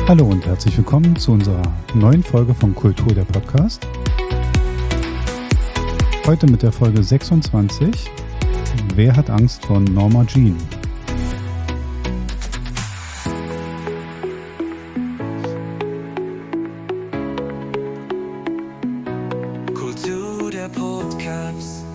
Hallo und herzlich willkommen zu unserer neuen Folge von Kultur der Podcast. Heute mit der Folge 26. Wer hat Angst vor Norma Jean? Kultur der Podcast.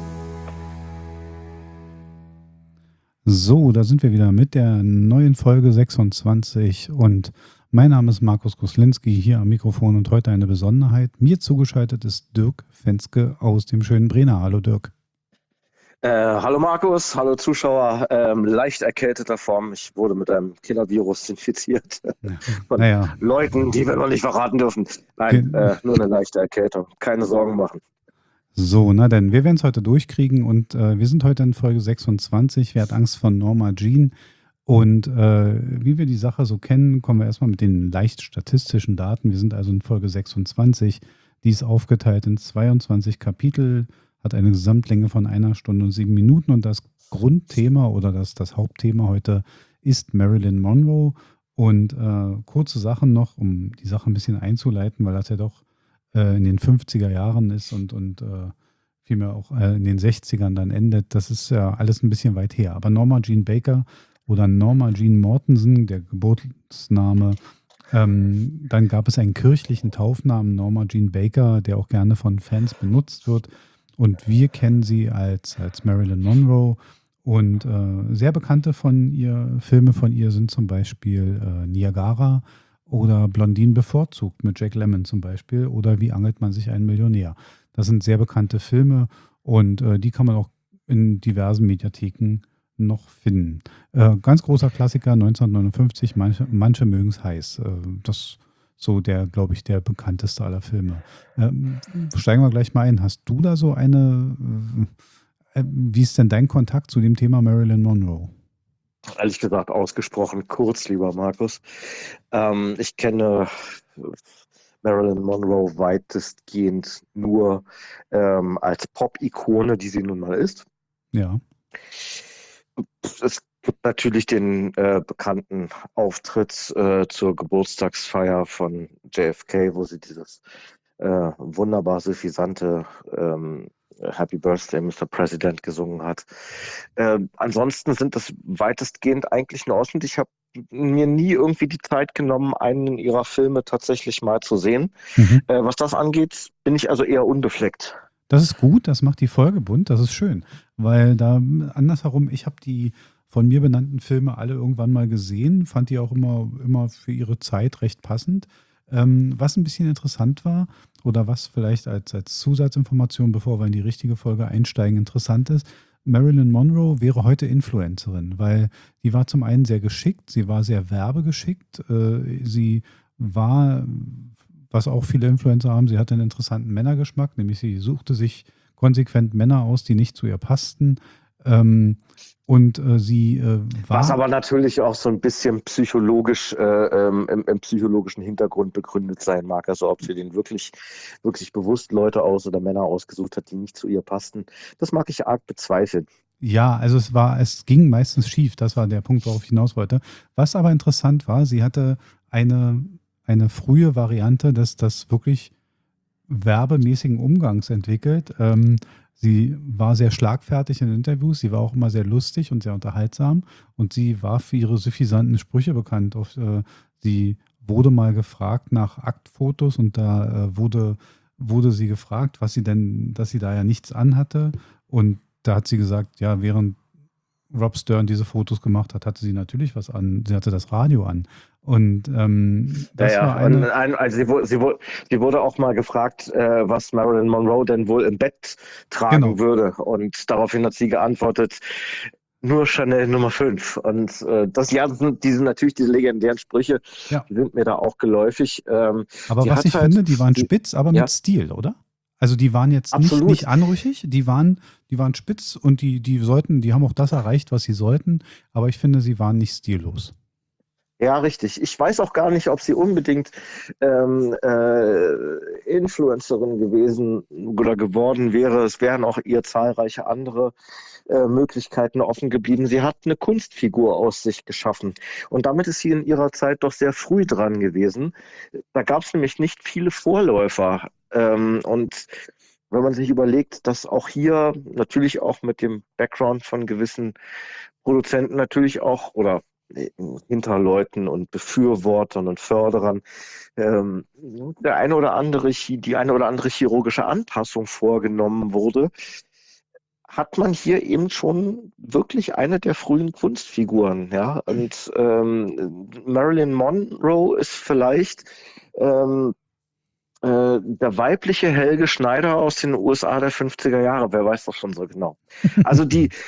So, da sind wir wieder mit der neuen Folge 26 und mein Name ist Markus Goslinski hier am Mikrofon und heute eine Besonderheit. Mir zugeschaltet ist Dirk Fenske aus dem schönen Brenner. Hallo Dirk. Hallo Markus, hallo Zuschauer. Leicht erkälteter Form. Ich wurde mit einem Killer-Virus infiziert von Naja, Leuten, die wir noch nicht verraten dürfen. Nein, nur eine leichte Erkältung. Keine Sorgen machen. so, na denn, wir werden es heute durchkriegen und wir sind heute in Folge 26. Wer hat Angst vor Norma Jean? Und wie wir die Sache so kennen, kommen wir erstmal mit den leicht statistischen Daten. Wir sind also in Folge 26. Die ist aufgeteilt in 22 Kapitel, hat eine Gesamtlänge von 1 Stunde und 7 Minuten. Und das Grundthema oder das Hauptthema heute ist Marilyn Monroe. Und kurze Sachen noch, um die Sache ein bisschen einzuleiten, weil das ja doch in den 50er Jahren ist und vielmehr auch in den 60ern dann endet. Das ist ja alles ein bisschen weit her. Aber Norma Jean Baker oder Norma Jean Mortensen, der Geburtsname. Dann gab es einen kirchlichen Taufnamen, Norma Jean Baker, der auch gerne von Fans benutzt wird. Und wir kennen sie als Marilyn Monroe. Und sehr bekannte Filme von ihr sind zum Beispiel Niagara oder Blondine bevorzugt mit Jack Lemmon zum Beispiel oder Wie angelt man sich einen Millionär. Das sind sehr bekannte Filme und die kann man auch in diversen Mediatheken noch finden. Ganz großer Klassiker, 1959, manche mögen es heiß. Das ist so glaube ich, der bekannteste aller Filme. Steigen wir gleich mal ein. Hast du da so wie ist denn dein Kontakt zu dem Thema Marilyn Monroe? Ehrlich gesagt ausgesprochen kurz, lieber Markus. Ich kenne Marilyn Monroe weitestgehend nur als Pop-Ikone, die sie nun mal ist. Ja. Es gibt natürlich den bekannten Auftritt zur Geburtstagsfeier von JFK, wo sie dieses wunderbar suffisante Happy Birthday, Mr. President gesungen hat. Ansonsten sind das weitestgehend eigentlich nur Ausschnitte. Ich habe mir nie irgendwie die Zeit genommen, einen ihrer Filme tatsächlich mal zu sehen. Was das angeht, bin ich also eher unbefleckt. Das ist gut, das macht die Folge bunt, das ist schön. Weil da andersherum, ich habe die von mir benannten Filme alle irgendwann mal gesehen, fand die auch immer für ihre Zeit recht passend. Was ein bisschen interessant war oder was vielleicht als Zusatzinformation, bevor wir in die richtige Folge einsteigen, interessant ist, Marilyn Monroe wäre heute Influencerin, weil die war zum einen sehr geschickt, sie war sehr werbegeschickt, sie war, was auch viele Influencer haben, sie hatte einen interessanten Männergeschmack, nämlich sie suchte sich konsequent Männer aus, die nicht zu ihr passten. Sie war... Was aber natürlich auch so ein bisschen psychologisch, im psychologischen Hintergrund begründet sein mag. Also ob sie den wirklich bewusst Leute oder Männer ausgesucht hat, die nicht zu ihr passten, das mag ich arg bezweifeln. Ja, also es ging meistens schief, das war der Punkt, worauf ich hinaus wollte. Was aber interessant war, sie hatte eine frühe Variante des wirklich werbemäßigen Umgangs entwickelt. Sie war sehr schlagfertig in Interviews, sie war auch immer sehr lustig und sehr unterhaltsam und sie war für ihre suffisanten Sprüche bekannt. Sie wurde mal gefragt nach Aktfotos und da wurde sie gefragt, dass sie da ja nichts anhatte und da hat sie gesagt, ja, während Rob Stern diese Fotos gemacht hat, hatte sie natürlich was an. Sie hatte das Radio an. Und das war eine... Also sie wurde auch mal gefragt, was Marilyn Monroe denn wohl im Bett tragen würde. Und daraufhin hat sie geantwortet, nur Chanel Nummer 5. Und sind natürlich diese legendären Sprüche, die sind mir da auch geläufig. Aber was ich finde, die waren spitz, aber mit Stil, oder? Also die waren jetzt nicht anrüchig, die waren spitz und die haben auch das erreicht, was sie sollten, aber ich finde, sie waren nicht stillos. Ja, richtig. Ich weiß auch gar nicht, ob sie unbedingt Influencerin gewesen oder geworden wäre. Es wären auch ihr zahlreiche andere Möglichkeiten offen geblieben. Sie hat eine Kunstfigur aus sich geschaffen. Und damit ist sie in ihrer Zeit doch sehr früh dran gewesen. Da gab es nämlich nicht viele Vorläufer. Und wenn man sich überlegt, dass auch hier natürlich auch mit dem Background von gewissen Produzenten natürlich auch oder Hinterleuten und Befürwortern und Förderern der eine oder andere, die eine oder andere chirurgische Anpassung vorgenommen wurde, hat man hier eben schon wirklich eine der frühen Kunstfiguren, ja. Und Marilyn Monroe ist vielleicht der weibliche Helge Schneider aus den USA der 50er Jahre, wer weiß das schon so genau. Also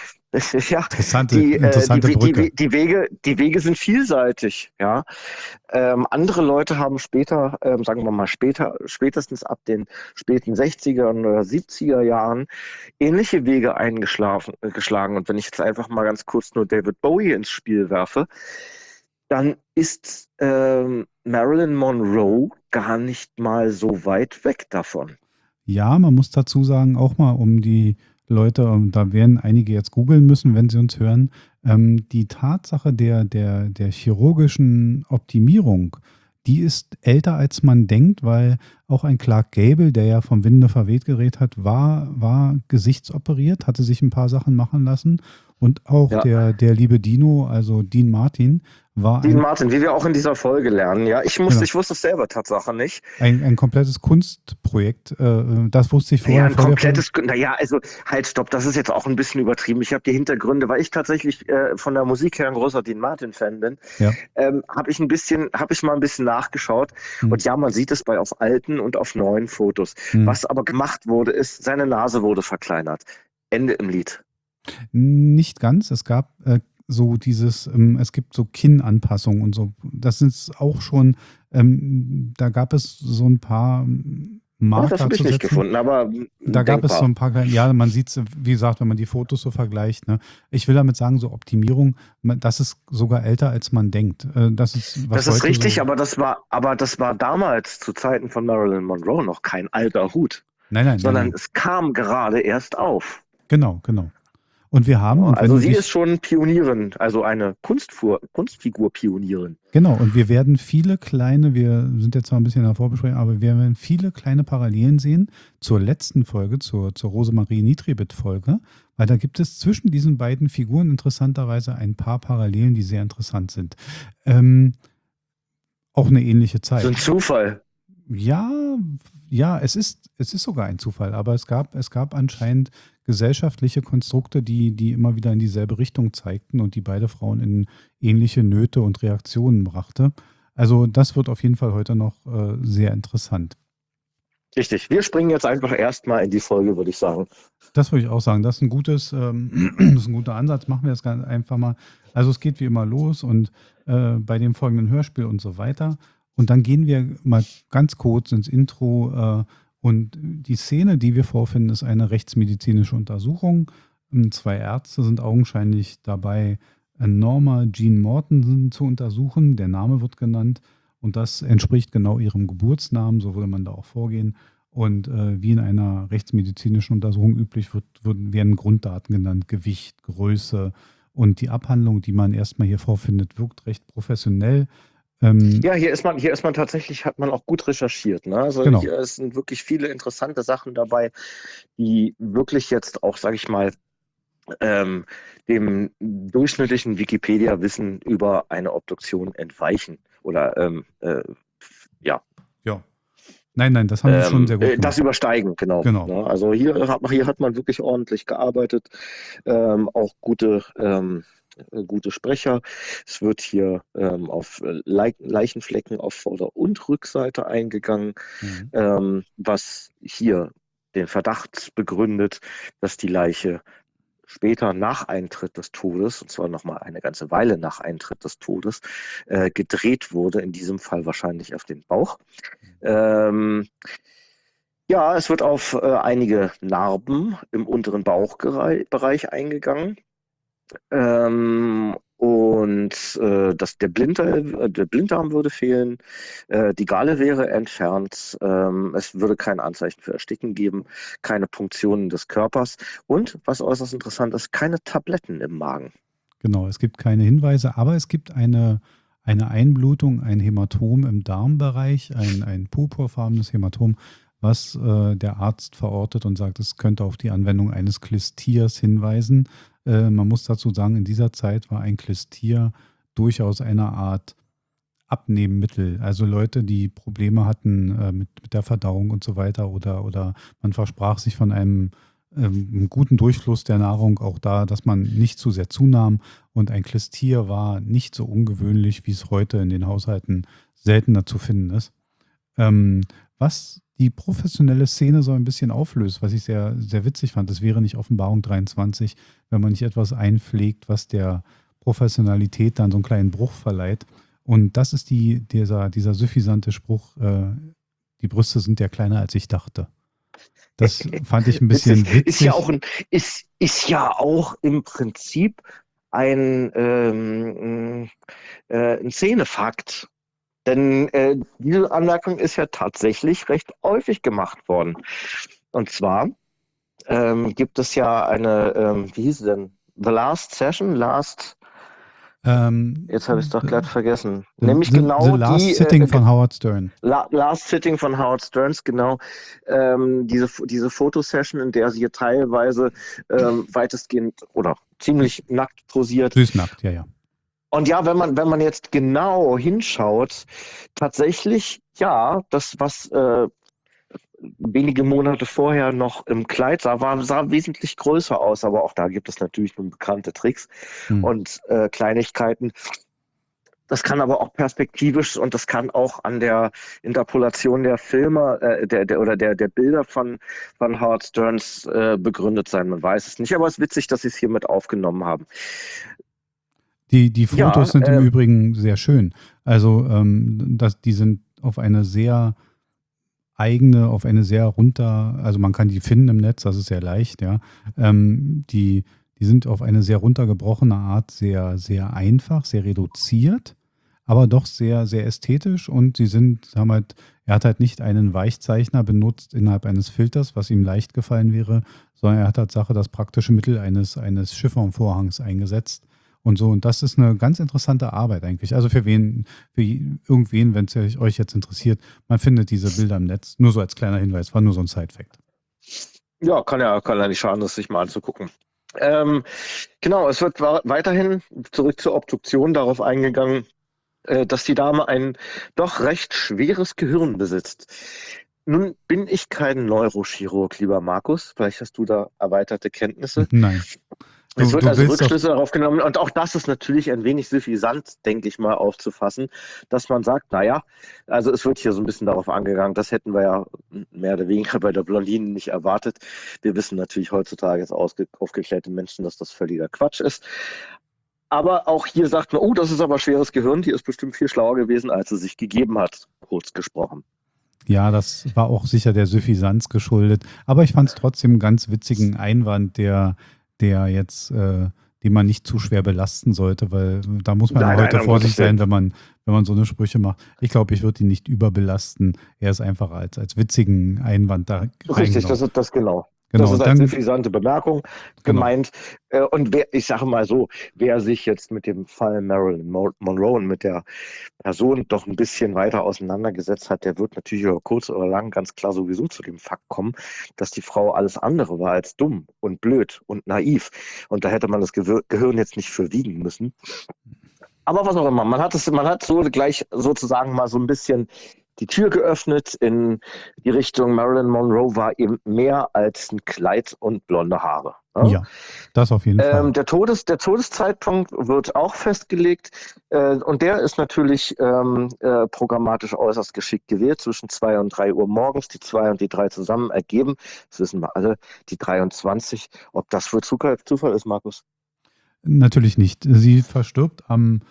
ja, Interessante Brücke. die Wege sind vielseitig, ja. Andere Leute haben später, sagen wir mal spätestens ab den späten 60er oder 70er Jahren ähnliche Wege geschlagen. Und wenn ich jetzt einfach mal ganz kurz nur David Bowie ins Spiel werfe, dann ist Marilyn Monroe gar nicht mal so weit weg davon. Ja, man muss dazu sagen, auch mal um die Leute, da werden einige jetzt googeln müssen, wenn sie uns hören, die Tatsache der chirurgischen Optimierung, die ist älter als man denkt, weil auch ein Clark Gable, der ja vom Winde verweht geredet hat, war gesichtsoperiert, hatte sich ein paar Sachen machen lassen. Und auch Ja. der liebe Dino, also Dean Martin, war Dean Martin, wie wir auch in dieser Folge lernen, ja. Ich genau, wusste es selber Tatsache nicht. ein komplettes Kunstprojekt. Das wusste ich vorher. Naja, ein komplettes, naja, also halt, stopp, das ist jetzt auch ein bisschen übertrieben. Ich habe die Hintergründe, weil ich tatsächlich von der Musik her ein großer Dean Martin-Fan bin, Ja. habe ich mal ein bisschen nachgeschaut. Hm. Und ja, man sieht es auf alten und auf neuen Fotos. Was aber gemacht wurde, ist, seine Nase wurde verkleinert. Ende im Lied. Nicht ganz. Es gab so es gibt so Kinnanpassungen und so. Das ist auch schon, da gab es so ein paar Ja, das Marker habe ich zu nicht setzen. gefunden, aber Da gab es so denkbar. ein paar, ja, man sieht es, wie gesagt, wenn man die Fotos so vergleicht. Ne? Ich will damit sagen, so Optimierung, das ist sogar älter, als man denkt. Das ist, was Das ist heute richtig, so. aber das war damals zu Zeiten von Marilyn Monroe noch kein alter Hut, sondern Nein. es kam gerade erst auf. Genau. Und wir haben, Ja, und wenn also du sie ist dich. schon Pionierin, also eine Kunstfigur-Pionierin. Genau, und wir werden wir sind jetzt zwar ein bisschen in der Vorbesprechung, aber wir werden viele kleine Parallelen sehen zur letzten Folge, zur Rosemarie Nitribit-Folge, weil da gibt es zwischen diesen beiden Figuren interessanterweise ein paar Parallelen, die sehr interessant sind. Auch eine ähnliche So ein Zeit. Zufall. Ja, es ist sogar ein Zufall, aber es gab anscheinend gesellschaftliche Konstrukte, die immer wieder in dieselbe Richtung zeigten und die beide Frauen in ähnliche Nöte und Reaktionen brachte. Also das wird auf jeden Fall heute noch sehr interessant. Richtig. Wir springen jetzt einfach erstmal in die Folge, würde ich sagen. Das würde ich auch sagen. Das ist das ist ein guter Ansatz. Machen wir das ganz einfach mal. Also es geht wie immer los und bei dem folgenden Hörspiel und so weiter. Und dann gehen wir mal ganz kurz ins Intro. Und die Szene, die wir vorfinden, ist eine rechtsmedizinische Untersuchung. Zwei Ärzte sind augenscheinlich dabei, Norma Jean Mortensen zu untersuchen. Der Name wird genannt. Und das entspricht genau ihrem Geburtsnamen. So würde man da auch vorgehen. Und wie in einer rechtsmedizinischen Untersuchung üblich werden Grunddaten genannt, Gewicht, Größe und die Abhandlung, die man erstmal hier vorfindet, wirkt recht professionell. Ja, hier ist man tatsächlich, hat man auch gut recherchiert. Ne? Also Genau. hier sind wirklich viele interessante Sachen dabei, die wirklich jetzt auch, sage ich mal, dem durchschnittlichen Wikipedia-Wissen über eine Obduktion entweichen. Oder ja. Ja. Nein, das haben sie schon sehr gut Das gemacht. übersteigen, genau. Genau. Ne? Also hier hat man wirklich ordentlich gearbeitet, auch gute Sprecher. Es wird hier auf Leichenflecken auf Vorder- und Rückseite eingegangen, Mhm. was hier den Verdacht begründet, dass die Leiche später nach Eintritt des Todes, und zwar nochmal eine ganze Weile nach Eintritt des Todes, gedreht wurde, in diesem Fall wahrscheinlich auf den Bauch. Ähm, ja, es wird auf einige Narben im unteren Bauchbereich eingegangen. Und und der Blinddarm würde fehlen, die Galle wäre entfernt, es würde kein Anzeichen für Ersticken geben, keine Punktionen des Körpers und, was äußerst interessant ist, keine Tabletten im Magen. Genau, es gibt keine Hinweise, aber es gibt eine Einblutung, ein Hämatom im Darmbereich, ein purpurfarbenes Hämatom, was der Arzt verortet und sagt, es könnte auf die Anwendung eines Klistiers hinweisen. Man muss dazu sagen, in dieser Zeit war ein Klistier durchaus eine Art Abnehmmittel. Also Leute, die Probleme hatten mit der Verdauung und so weiter oder man versprach sich von einem guten Durchfluss der Nahrung auch da, dass man nicht zu sehr zunahm. Und ein Klistier war nicht so ungewöhnlich, wie es heute in den Haushalten seltener zu finden ist. Was die professionelle Szene so ein bisschen auflöst, was ich sehr, sehr witzig fand, das wäre nicht Offenbarung 23, wenn man nicht etwas einpflegt, was der Professionalität dann so einen kleinen Bruch verleiht. Und das ist dieser suffisante Spruch, die Brüste sind ja kleiner, als ich dachte. Das fand ich ein bisschen witzig. Ist ja auch im Prinzip ein Szenefakt. Denn diese Anmerkung ist ja tatsächlich recht häufig gemacht worden. Und zwar gibt es ja eine, wie hieß sie denn? The Last Session, jetzt habe ich es doch glatt vergessen. Nämlich genau The Last Sitting von Howard Stern. Last Sitting von Howard Stearns, genau. Diese Fotosession, in der sie hier teilweise weitestgehend oder ziemlich nackt posiert. Süßnackt, ja. Und ja, wenn man jetzt genau hinschaut, tatsächlich, ja, das, was wenige Monate vorher noch im Kleid sah wesentlich größer aus, aber auch da gibt es natürlich nun bekannte Tricks und Kleinigkeiten. Das kann aber auch perspektivisch und das kann auch an der Interpolation der Filme der Bilder von Howard Stearns begründet sein. Man weiß es nicht, aber es ist witzig, dass sie es hier mit aufgenommen haben. Die Fotos sind im Übrigen sehr schön. Also die sind auf eine sehr runter, also man kann die finden im Netz, das ist sehr leicht, ja. Die sind auf eine sehr runtergebrochene Art sehr, sehr einfach, sehr reduziert, aber doch sehr, sehr ästhetisch und er hat halt nicht einen Weichzeichner benutzt innerhalb eines Filters, was ihm leicht gefallen wäre, sondern er hat Tatsache das praktische Mittel eines Chiffonvorhangs eingesetzt. Und so, und das ist eine ganz interessante Arbeit eigentlich. Also für irgendwen, wenn es euch jetzt interessiert, man findet diese Bilder im Netz. Nur so als kleiner Hinweis, war nur so ein Side-Fact. Ja, kann ja nicht schaden, das sich mal anzugucken. Genau, es wird weiterhin zurück zur Obduktion darauf eingegangen, dass die Dame ein doch recht schweres Gehirn besitzt. Nun bin ich kein Neurochirurg, lieber Markus. Vielleicht hast du da erweiterte Kenntnisse. Nein. Es wird also Rückschlüsse darauf genommen und auch das ist natürlich ein wenig suffisant, denke ich mal, aufzufassen, dass man sagt, naja, also es wird hier so ein bisschen darauf angegangen, das hätten wir ja mehr oder weniger bei der Blondine nicht erwartet. Wir wissen natürlich heutzutage als aufgeklärte Menschen, dass das völliger Quatsch ist. Aber auch hier sagt man, oh, das ist aber schweres Gehirn, die ist bestimmt viel schlauer gewesen, als sie sich gegeben hat, kurz gesprochen. Ja, das war auch sicher der Suffisanz geschuldet, aber ich fand es trotzdem einen ganz witzigen Einwand, der jetzt, den man nicht zu schwer belasten sollte, weil da muss man heute vorsichtig sein, wenn man so eine Sprüche macht. Ich glaube, ich würde ihn nicht überbelasten. Er ist einfach als witzigen Einwand da. Richtig, das ist das genau. Das ist eine suffisante Bemerkung gemeint. Und ich sage mal so, wer sich jetzt mit dem Fall Marilyn Monroe und mit der Person doch ein bisschen weiter auseinandergesetzt hat, der wird natürlich über kurz oder lang ganz klar sowieso zu dem Fakt kommen, dass die Frau alles andere war als dumm und blöd und naiv. Und da hätte man das Gehirn jetzt nicht für wiegen müssen. Aber was auch immer, man hat so gleich sozusagen mal so ein bisschen die Tür geöffnet in die Richtung Marilyn Monroe war eben mehr als ein Kleid und blonde Haare. Ja, das auf jeden Fall. Der Todeszeitpunkt wird auch festgelegt und der ist natürlich programmatisch äußerst geschickt gewählt. Zwischen 2 und 3 Uhr morgens, die 2 und die 3 zusammen ergeben, das wissen wir alle, die 23. Ob das für Zufall ist, Markus? Natürlich nicht. Sie verstirbt am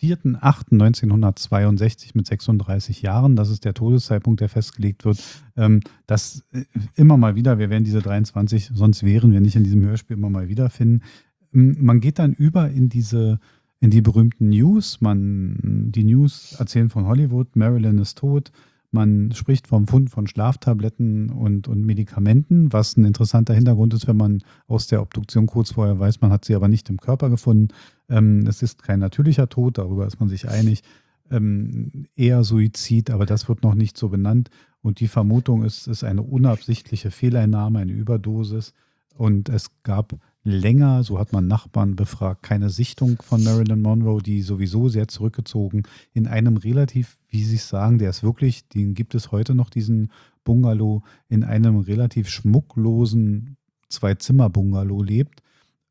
4.8.1962 mit 36 Jahren. Das ist der Todeszeitpunkt, der festgelegt wird. Das immer mal wieder, wir werden diese 23, sonst wären wir nicht in diesem Hörspiel immer mal wieder finden. Man geht dann über in diese in die berühmten News. Die News erzählen von Hollywood, Marilyn ist tot. Man spricht vom Fund von Schlaftabletten und Medikamenten, was ein interessanter Hintergrund ist, wenn man aus der Obduktion kurz vorher weiß, man hat sie aber nicht im Körper gefunden. Es ist kein natürlicher Tod, darüber ist man sich einig. Eher Suizid, aber das wird noch nicht so benannt. Und die Vermutung ist eine unabsichtliche Fehleinnahme, eine Überdosis. Und es gab länger, so hat man Nachbarn befragt, keine Sichtung von Marilyn Monroe, die sowieso sehr zurückgezogen in einem relativ, wie Sie es sagen, der ist wirklich, den gibt es heute noch, diesen Bungalow, in einem relativ schmucklosen Zwei-Zimmer-Bungalow lebt.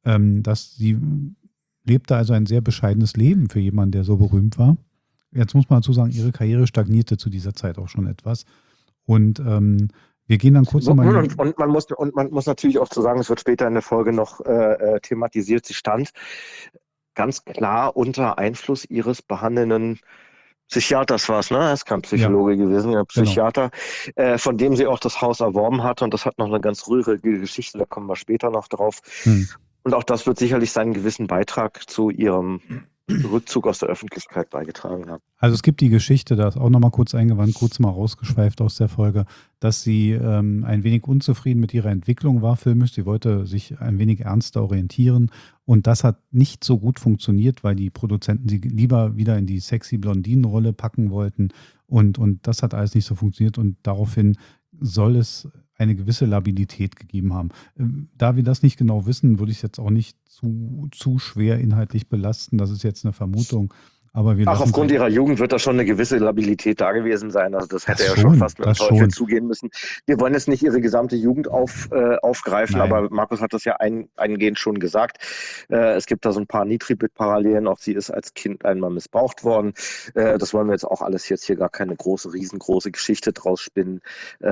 Sie lebte also ein sehr bescheidenes Leben für jemanden, der so berühmt war. Jetzt muss man dazu sagen, ihre Karriere stagnierte zu dieser Zeit auch schon etwas. Und wir gehen dann kurz nochmal. Und man muss natürlich auch zu sagen, es wird später in der Folge noch thematisiert, sie stand ganz klar unter Einfluss ihres behandelnden Psychiaters war es, ne? Er ist kein Psychologe gewesen, ein Psychiater, von dem sie auch das Haus erworben hatte. Und das hat noch eine ganz rührige Geschichte, da kommen wir später noch drauf. Und auch das wird sicherlich seinen gewissen Beitrag zu ihrem Rückzug aus der Öffentlichkeit beigetragen haben. Also es gibt die Geschichte, da ist auch nochmal kurz eingewandt, kurz mal rausgeschweift aus der Folge, dass sie ein wenig unzufrieden mit ihrer Entwicklung war filmisch. Sie wollte sich ein wenig ernster orientieren und das hat nicht so gut funktioniert, weil die Produzenten sie lieber wieder in die sexy Blondinenrolle packen wollten und das hat alles nicht so funktioniert und daraufhin soll es eine gewisse Labilität gegeben haben. Da wir das nicht genau wissen, würde ich es jetzt auch nicht zu schwer inhaltlich belasten. Das ist jetzt eine Vermutung. Aber aufgrund ihrer Jugend wird da schon eine gewisse Labilität da gewesen sein. Also das hätte ja schon fast mit dem Teufel zugehen müssen. Wir wollen jetzt nicht ihre gesamte Jugend aufgreifen, Nein. Aber Markus hat das ja eingehend schon gesagt. Es gibt da so ein paar Nitribit-Parallelen. Auch sie ist als Kind einmal missbraucht worden. Das wollen wir jetzt auch alles jetzt hier gar keine riesengroße Geschichte draus spinnen.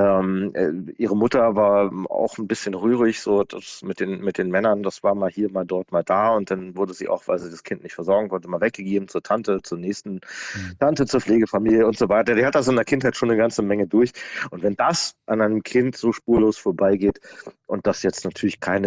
Ihre Mutter war auch ein bisschen rührig, so das mit den Männern, das war mal hier, mal dort, mal da. Und dann wurde sie auch, weil sie das Kind nicht versorgen konnte, mal weggegeben zur Tante, zur nächsten Tante, zur Pflegefamilie und so weiter. Die hat das in der Kindheit schon eine ganze Menge durch. Und wenn das an einem Kind so spurlos vorbeigeht und das jetzt natürlich kein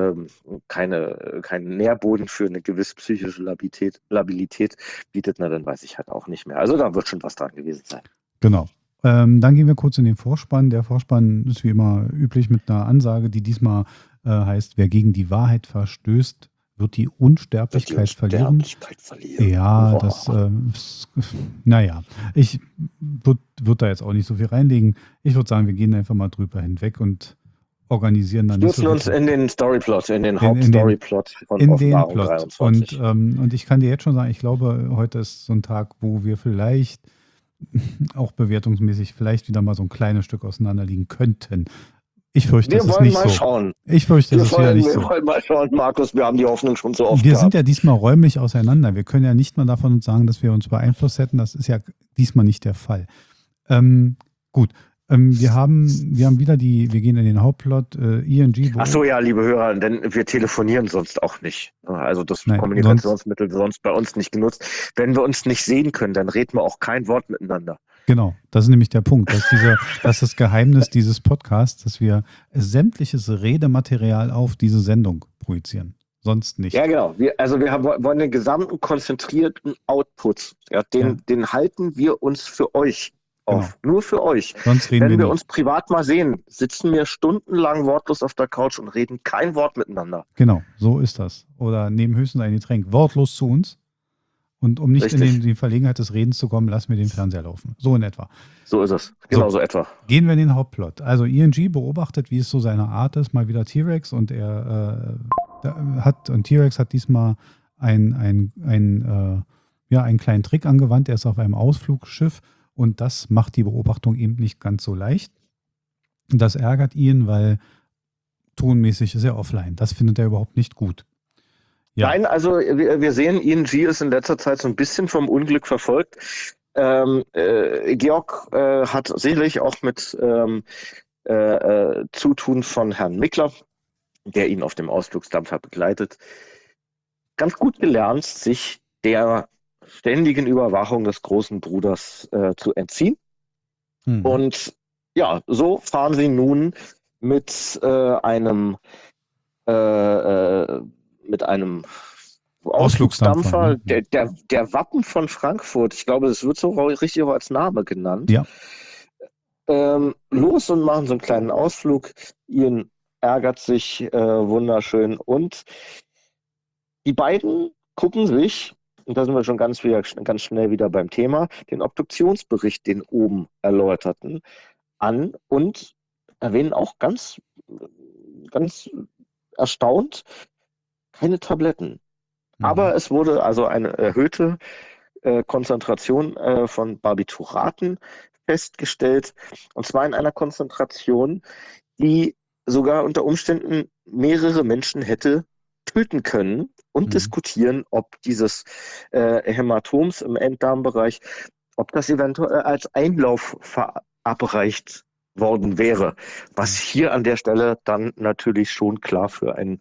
Nährboden für eine gewisse psychische Labilität bietet, dann weiß ich halt auch nicht mehr. Also da wird schon was dran gewesen sein. Genau. Dann gehen wir kurz in den Vorspann. Der Vorspann ist wie immer üblich mit einer Ansage, die diesmal heißt, wer gegen die Wahrheit verstößt, wird die Unsterblichkeit verlieren. Ja, naja, ich würde da jetzt auch nicht so viel reinlegen. Ich würde sagen, wir gehen einfach mal drüber hinweg und organisieren dann stürzen uns in den Storyplot, in den Hauptstoryplot von Offenbarung 23. Und ich kann dir jetzt schon sagen, ich glaube, heute ist so ein Tag, wo wir vielleicht auch bewertungsmäßig vielleicht wieder mal so ein kleines Stück auseinander liegen könnten. Ich fürchte, das ist nicht so. Schauen. Ich fürchte, das ist wieder nicht so. Wir wollen mal schauen, Markus, wir haben die Hoffnung schon so oft Wir sind ja diesmal räumlich auseinander. Wir können ja nicht mal davon sagen, dass wir uns beeinflusst hätten. Das ist ja diesmal nicht der Fall. Gut. Wir gehen in den Hauptplot, ENG. Achso, ja, liebe Hörer, denn wir telefonieren sonst auch nicht. Also das Kommunikationsmittel sonst bei uns nicht genutzt. Wenn wir uns nicht sehen können, dann reden wir auch kein Wort miteinander. Genau, das ist nämlich der Punkt. Das ist das Geheimnis dieses Podcasts, dass wir sämtliches Redematerial auf diese Sendung projizieren. Sonst nicht. Ja, genau. Wir wollen den gesamten konzentrierten Output, den halten wir uns für euch auf. Genau. Nur für euch. Sonst reden Wenn wir uns privat mal sehen, sitzen wir stundenlang wortlos auf der Couch und reden kein Wort miteinander. Genau, so ist das. Oder nehmen höchstens ein Getränk wortlos zu uns. Und um nicht in die Verlegenheit des Redens zu kommen, lassen wir den Fernseher laufen. So in etwa. So ist es. Genau so etwa. Gehen wir in den Hauptplot. Also ENG beobachtet, wie es so seine Art ist, mal wieder T-Rex und T-Rex hat diesmal einen kleinen Trick angewandt. Er ist auf einem Ausflugsschiff und das macht die Beobachtung eben nicht ganz so leicht. Das ärgert ihn, weil tonmäßig ist er offline. Das findet er überhaupt nicht gut. Ja. Nein, also wir sehen, ENG ist in letzter Zeit so ein bisschen vom Unglück verfolgt. Georg hat sicherlich auch mit Zutun von Herrn Mickler, der ihn auf dem Ausflugsdampfer begleitet, ganz gut gelernt, sich der ständigen Überwachung des großen Bruders zu entziehen. Und ja, so fahren sie nun mit einem Ausflugsdampfer, Ne? der Wappen von Frankfurt, ich glaube, es wird so richtig auch als Name genannt, Ja. los und machen so einen kleinen Ausflug. Ian ärgert sich wunderschön und die beiden gucken sich, und da sind wir schon ganz schnell wieder beim Thema, den Obduktionsbericht, den oben erläuterten, an und erwähnen auch ganz erstaunt, keine Tabletten. Aber es wurde also eine erhöhte Konzentration von Barbituraten festgestellt, und zwar in einer Konzentration, die sogar unter Umständen mehrere Menschen hätte töten können, und diskutieren, ob dieses Hämatoms im Enddarmbereich, ob das eventuell als Einlauf verabreicht worden wäre, was hier an der Stelle dann natürlich schon klar für ein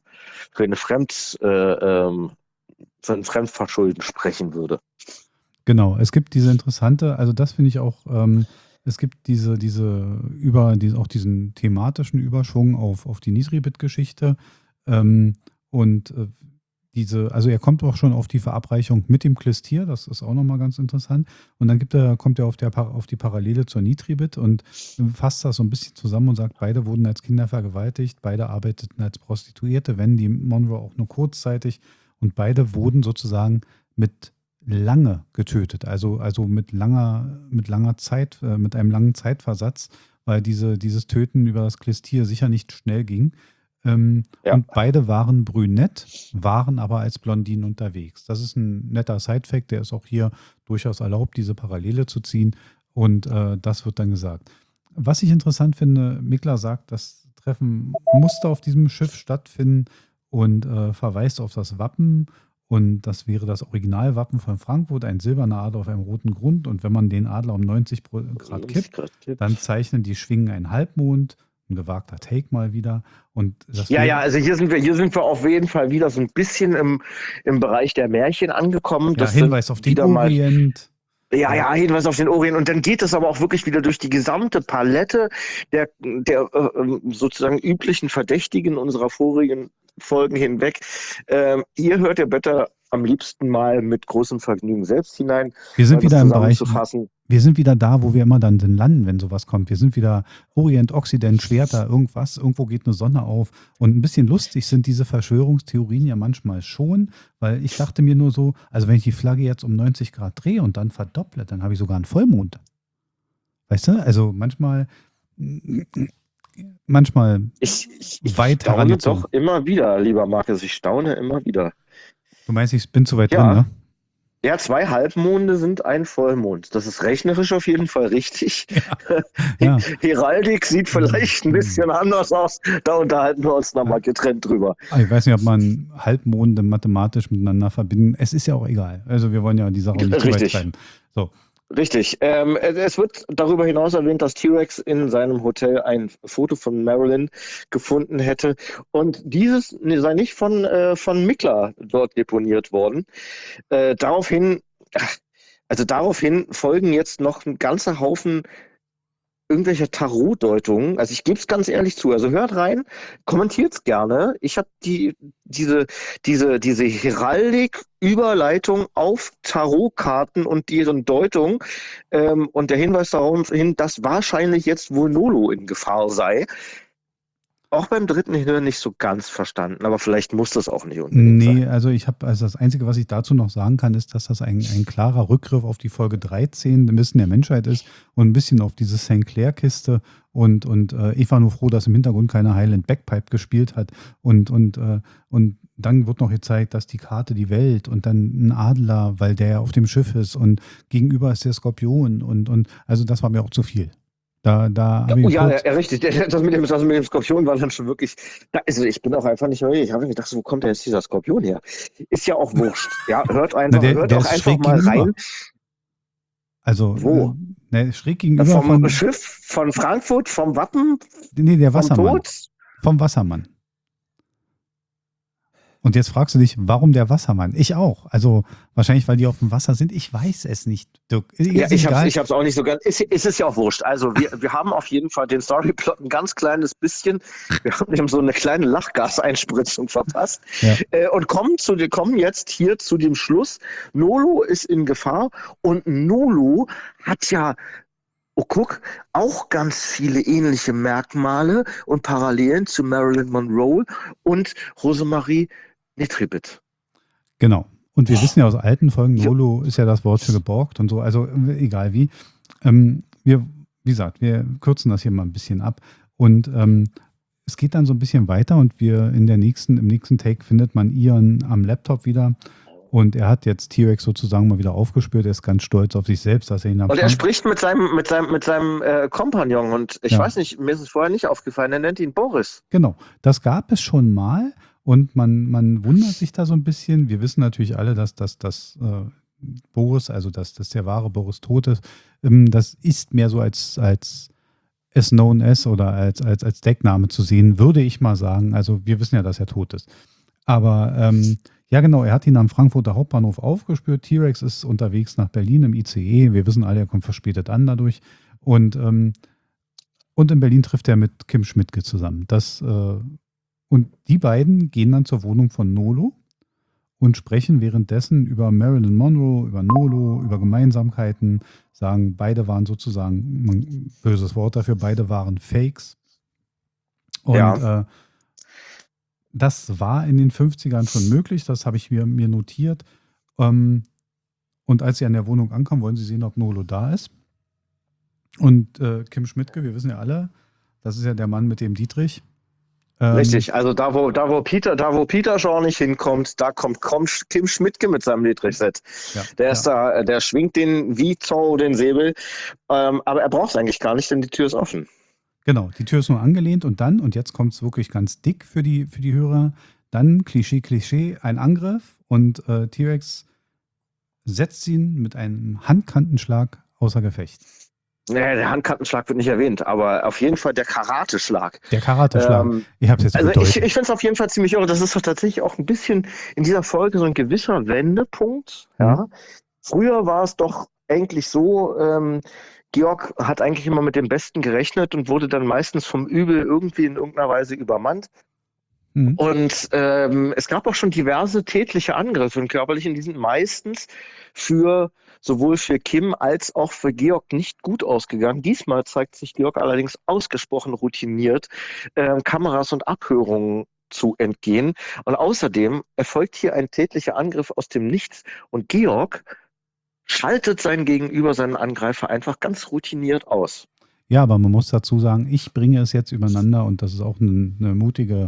Fremdverschulden sprechen würde. Genau, es gibt diese interessante, also das finde ich auch, es gibt auch diesen thematischen Überschwung auf die Nisribit-Geschichte. Und also er kommt auch schon auf die Verabreichung mit dem Klistier, das ist auch nochmal ganz interessant. Und dann kommt er auf die Parallele zur Nitribit und fasst das so ein bisschen zusammen und sagt, beide wurden als Kinder vergewaltigt, beide arbeiteten als Prostituierte, wenn die Monroe auch nur kurzzeitig, und beide wurden sozusagen mit lange getötet, also mit langer Zeit, mit einem langen Zeitversatz, weil dieses Töten über das Klistier sicher nicht schnell ging. Ja. Und beide waren brünett, waren aber als Blondinen unterwegs. Das ist ein netter Sidefact, der ist auch hier durchaus erlaubt, diese Parallele zu ziehen. Und das wird dann gesagt. Was ich interessant finde, Mikler sagt, das Treffen musste auf diesem Schiff stattfinden und verweist auf das Wappen. Und das wäre das Originalwappen von Frankfurt, ein silberner Adler auf einem roten Grund. Und wenn man den Adler um 90 Grad kippt, dann zeichnen die Schwingen einen Halbmond. Ein gewagter Take mal wieder. Und also hier sind wir auf jeden Fall wieder so ein bisschen im Bereich der Märchen angekommen. Ja, Hinweis auf den Orient. Hinweis auf den Orient. Und dann geht es aber auch wirklich wieder durch die gesamte Palette der sozusagen üblichen Verdächtigen unserer vorigen Folgen hinweg. Ihr hört ja Bötter am liebsten mal mit großem Vergnügen selbst hinein. Wir sind wieder im Bereich. Wir sind wieder da, wo wir immer dann landen, wenn sowas kommt. Wir sind wieder Orient, Occident, Schwerter, irgendwas. Irgendwo geht eine Sonne auf. Und ein bisschen lustig sind diese Verschwörungstheorien ja manchmal schon, weil ich dachte mir nur so, also wenn ich die Flagge jetzt um 90 Grad drehe und dann verdopple, dann habe ich sogar einen Vollmond. Weißt du? Also manchmal ich weit staune doch immer wieder, lieber Markus. Ich staune immer wieder. Du meinst, ich bin zu weit drin, ne? Ja, 2 Halbmonde sind ein Vollmond. Das ist rechnerisch auf jeden Fall richtig. Ja. Heraldik sieht vielleicht ein bisschen anders aus. Da unterhalten wir uns nochmal getrennt drüber. Ich weiß nicht, ob man Halbmonde mathematisch miteinander verbinden. Es ist ja auch egal. Also wir wollen ja die Sache auch nicht zu weit treiben. So. Richtig. Es wird darüber hinaus erwähnt, dass T-Rex in seinem Hotel ein Foto von Marilyn gefunden hätte. Und dieses sei nicht von Mikler dort deponiert worden. Daraufhin folgen jetzt noch ein ganzer Haufen irgendwelche Tarotdeutungen. Also ich gebe es ganz ehrlich zu. Also hört rein, kommentiert es gerne. Ich habe diese Heraldik-Überleitung auf Tarotkarten und deren Deutung und der Hinweis darauf hin, dass wahrscheinlich jetzt wohl Nolo in Gefahr sei. Auch beim dritten Hören nicht so ganz verstanden, aber vielleicht muss das auch nicht unbedingt sein. Also das Einzige, was ich dazu noch sagen kann, ist, dass das ein klarer Rückgriff auf die Folge 13, ein bisschen der Menschheit ist und ein bisschen auf diese St. Clair-Kiste und ich war nur froh, dass im Hintergrund keine Highland Bagpipe gespielt hat und dann wird noch gezeigt, dass die Karte die Welt und dann ein Adler, weil der auf dem Schiff ist und gegenüber ist der Skorpion und also das war mir auch zu viel. Richtig. Das mit dem Skorpion war dann schon wirklich. Also ich bin auch einfach nicht neugierig. Ich habe mir gedacht, wo kommt denn jetzt dieser Skorpion her? Ist ja auch wurscht. Ja, hört einfach, der ist einfach mal gegenüber. rein. Also wo? Schräg gegenüber vom Schiff, von Frankfurt, vom Wappen? Nee, der Wassermann. Vom Tod? Vom Wassermann. Und jetzt fragst du dich, warum der Wassermann? Ich auch. Also wahrscheinlich, weil die auf dem Wasser sind. Ich weiß es nicht, Dirk. Ja, Ist ich egal. hab's auch nicht so ganz. Es ist ja auch wurscht. Also wir haben auf jeden Fall den Storyplot ein ganz kleines bisschen. Wir haben ihm so eine kleine Lachgaseinspritzung verpasst Ja. und kommen jetzt hier zu dem Schluss. Nolo ist in Gefahr und Nolo hat ja, oh guck, auch ganz viele ähnliche Merkmale und Parallelen zu Marilyn Monroe und Rosemarie Nitribit. Genau. Und wir wissen ja aus alten Folgen, Ja. Nolo ist ja das Wort für geborgt und so, also egal wie. Wie gesagt, wir kürzen das hier mal ein bisschen ab. Und es geht dann so ein bisschen weiter und im nächsten Take findet man Ian am Laptop wieder. Und er hat jetzt T-Rex sozusagen mal wieder aufgespürt. Er ist ganz stolz auf sich selbst, dass er ihn Und er spricht mit seinem Kompagnon und ich Ja. weiß nicht, mir ist es vorher nicht aufgefallen, er nennt ihn Boris. Genau, das gab es schon mal und man wundert sich da so ein bisschen. Wir wissen natürlich alle, dass Boris, also dass der wahre Boris tot ist. Das ist mehr so als as known as oder als Deckname zu sehen, würde ich mal sagen. Also wir wissen ja, dass er tot ist. Aber ja genau, er hat ihn am Frankfurter Hauptbahnhof aufgespürt. T-Rex ist unterwegs nach Berlin im ICE. Wir wissen alle, er kommt verspätet an dadurch. Und in Berlin trifft er mit Kim Schmidtke zusammen. Und die beiden gehen dann zur Wohnung von Nolo und sprechen währenddessen über Marilyn Monroe, über Nolo, über Gemeinsamkeiten, sagen, beide waren sozusagen, böses Wort dafür, beide waren Fakes. Und Ja. das war in den 50ern schon möglich, das habe ich mir notiert. Und als sie an der Wohnung ankommen, wollen sie sehen, ob Nolo da ist. Und Kim Schmidtke, wir wissen ja alle, das ist ja der Mann mit dem Dietrich. Richtig, also da wo Peter Shaw nicht hinkommt, da kommt Kim Schmidtke mit seinem Dietrich-Set. Ja, Der ist da, der schwingt den wie Zorro den Säbel, aber er braucht es eigentlich gar nicht, denn die Tür ist offen. Genau, die Tür ist nur angelehnt und jetzt kommt es wirklich ganz dick für die Hörer, dann Klischee, ein Angriff und T-Rex setzt ihn mit einem Handkantenschlag außer Gefecht. Naja, der Handkantenschlag wird nicht erwähnt, aber auf jeden Fall der Karateschlag. Der Karateschlag. Ich habe es jetzt Also bedeutet. ich finde es auf jeden Fall ziemlich irre. Das ist doch tatsächlich auch ein bisschen in dieser Folge so ein gewisser Wendepunkt. Ja. Früher war es doch eigentlich so, Georg hat eigentlich immer mit dem Besten gerechnet und wurde dann meistens vom Übel irgendwie in irgendeiner Weise übermannt. Und es gab auch schon diverse tätliche Angriffe und körperliche, die sind meistens sowohl für Kim als auch für Georg nicht gut ausgegangen. Diesmal zeigt sich Georg allerdings ausgesprochen routiniert, Kameras und Abhörungen zu entgehen. Und außerdem erfolgt hier ein tätlicher Angriff aus dem Nichts und Georg schaltet sein Gegenüber, seinen Angreifer, einfach ganz routiniert aus. Ja, aber man muss dazu sagen, ich bringe es jetzt übereinander und das ist auch eine mutige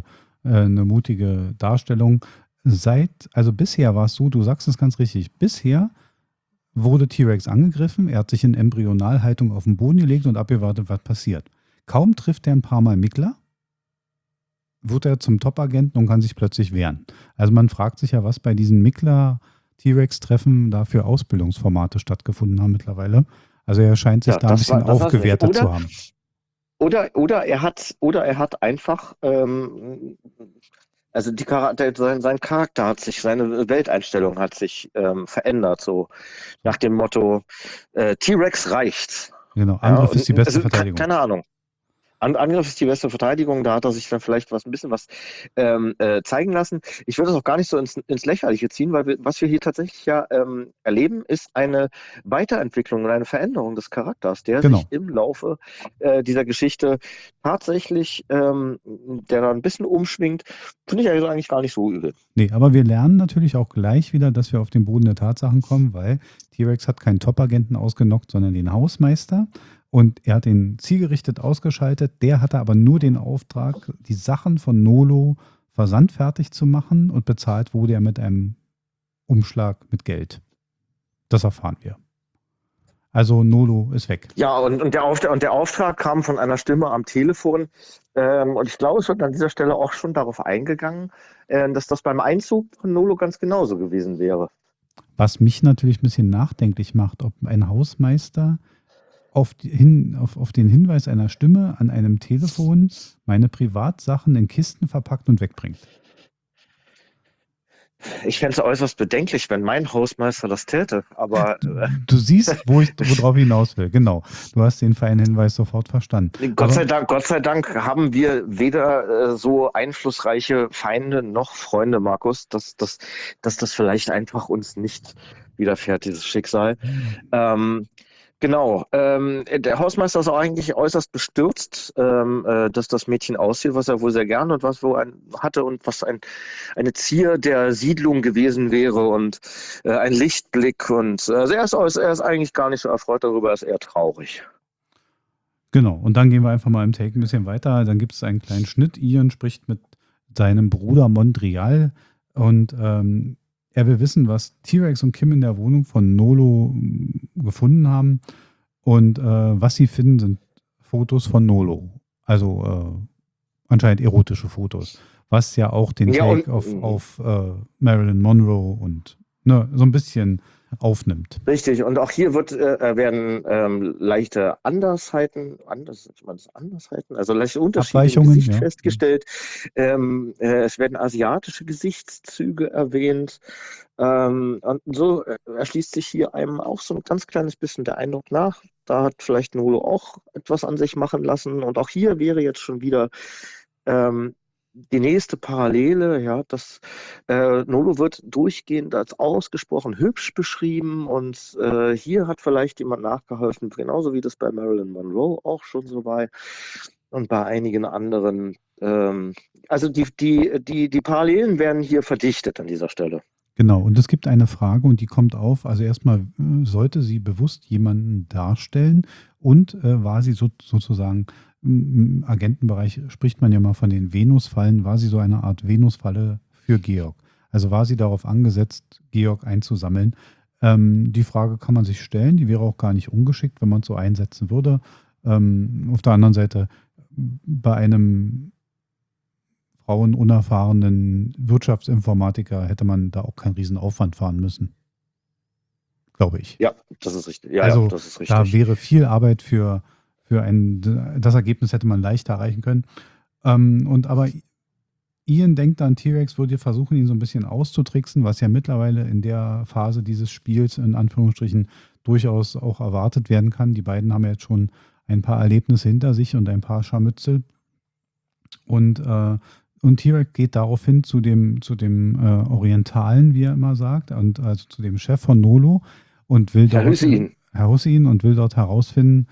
Darstellung. Also bisher war es so, du sagst es ganz richtig, bisher wurde T-Rex angegriffen, er hat sich in Embryonalhaltung auf den Boden gelegt und abgewartet, was passiert. Kaum trifft er ein paar Mal Mickler, wird er zum Top-Agenten und kann sich plötzlich wehren. Also man fragt sich ja, was bei diesen Mickler-T-Rex-Treffen da für Ausbildungsformate stattgefunden haben mittlerweile. Also er scheint sich da ein bisschen aufgewertet zu haben. Oder er hat einfach, also sein Charakter hat sich, seine Welteinstellung hat sich verändert, so nach dem Motto, T-Rex reicht. Genau, Angriff ist die beste Verteidigung. Keine Ahnung. Angriff ist die beste Verteidigung, da hat er sich dann vielleicht ein bisschen was zeigen lassen. Ich würde das auch gar nicht so ins Lächerliche ziehen, weil was wir hier tatsächlich ja erleben, ist eine Weiterentwicklung und eine Veränderung des Charakters, der sich im Laufe dieser Geschichte tatsächlich, der da ein bisschen umschwingt, finde ich also eigentlich gar nicht so übel. Nee, aber wir lernen natürlich auch gleich wieder, dass wir auf den Boden der Tatsachen kommen, weil T-Rex hat keinen Top-Agenten ausgenockt, sondern den Hausmeister. Und er hat ihn zielgerichtet ausgeschaltet. Der hatte aber nur den Auftrag, die Sachen von Nolo versandfertig zu machen und bezahlt wurde er mit einem Umschlag mit Geld. Das erfahren wir. Also Nolo ist weg. Ja, und der Auftrag kam von einer Stimme am Telefon. Und ich glaube, es wird an dieser Stelle auch schon darauf eingegangen, dass das beim Einzug von Nolo ganz genauso gewesen wäre. Was mich natürlich ein bisschen nachdenklich macht, ob ein Hausmeister auf den Hinweis einer Stimme an einem Telefon meine Privatsachen in Kisten verpackt und wegbringt. Ich fände es äußerst bedenklich, wenn mein Hausmeister das täte, aber Du siehst, worauf ich hinaus will. Genau. Du hast den feinen Hinweis sofort verstanden. Aber Gott sei Dank haben wir weder so einflussreiche Feinde noch Freunde, Markus, dass das vielleicht einfach uns nicht widerfährt, dieses Schicksal. Ähm, genau. Der Hausmeister ist auch eigentlich äußerst bestürzt, dass das Mädchen aussieht, was er wohl sehr gern und was wohl hatte und was eine Zier der Siedlung gewesen wäre und ein Lichtblick. Und also er ist eigentlich gar nicht so erfreut darüber, er ist eher traurig. genau. Und dann gehen wir einfach mal im Take ein bisschen weiter. Dann gibt es einen kleinen Schnitt. Ian spricht mit seinem Bruder Montreal und er will wissen, was T-Rex und Kim in der Wohnung von Nolo gefunden haben. Und was sie finden, sind Fotos von Nolo. Also anscheinend erotische Fotos. Was ja auch den Ja, und Take auf Marilyn Monroe und ne, so ein bisschen aufnimmt. richtig, und auch hier werden leichte Andersheiten, also leichte Unterschiede im Abweichungen, Gesicht ja. festgestellt. Es werden asiatische Gesichtszüge erwähnt. Und so erschließt sich hier einem auch so ein ganz kleines bisschen der Eindruck nach. Da hat vielleicht Nolo auch etwas an sich machen lassen. Und auch hier wäre jetzt schon wieder ähm, die nächste Parallele, ja, Nolo wird durchgehend als ausgesprochen hübsch beschrieben und hier hat vielleicht jemand nachgeholfen, genauso wie das bei Marilyn Monroe auch schon so war und bei einigen anderen. Also die Parallelen werden hier verdichtet an dieser Stelle. Genau, und es gibt eine Frage und die kommt auf. Also erstmal, sollte sie bewusst jemanden darstellen und war sie sozusagen im Agentenbereich, spricht man ja mal von den Venusfallen, war sie so eine Art Venusfalle für Georg? Also war sie darauf angesetzt, Georg einzusammeln? Die Frage kann man sich stellen, die wäre auch gar nicht ungeschickt, wenn man es so einsetzen würde. Auf der anderen Seite, bei einem unerfahrenen Wirtschaftsinformatiker hätte man da auch keinen riesen Aufwand fahren müssen, glaube ich. Ja, das ist richtig. Also das ist da richtig. wäre viel Arbeit für das Ergebnis hätte man leichter erreichen können. Aber Ian denkt dann, T-Rex würde versuchen, ihn so ein bisschen auszutricksen, was ja mittlerweile in der Phase dieses Spiels in Anführungsstrichen durchaus auch erwartet werden kann. Die beiden haben ja jetzt schon ein paar Erlebnisse hinter sich und ein paar Scharmützel. Und T-Rex geht daraufhin zu dem Orientalen, wie er immer sagt, und also zu dem Chef von Nolo und will Herr Hüseyin. Herr Hussein und will dort herausfinden,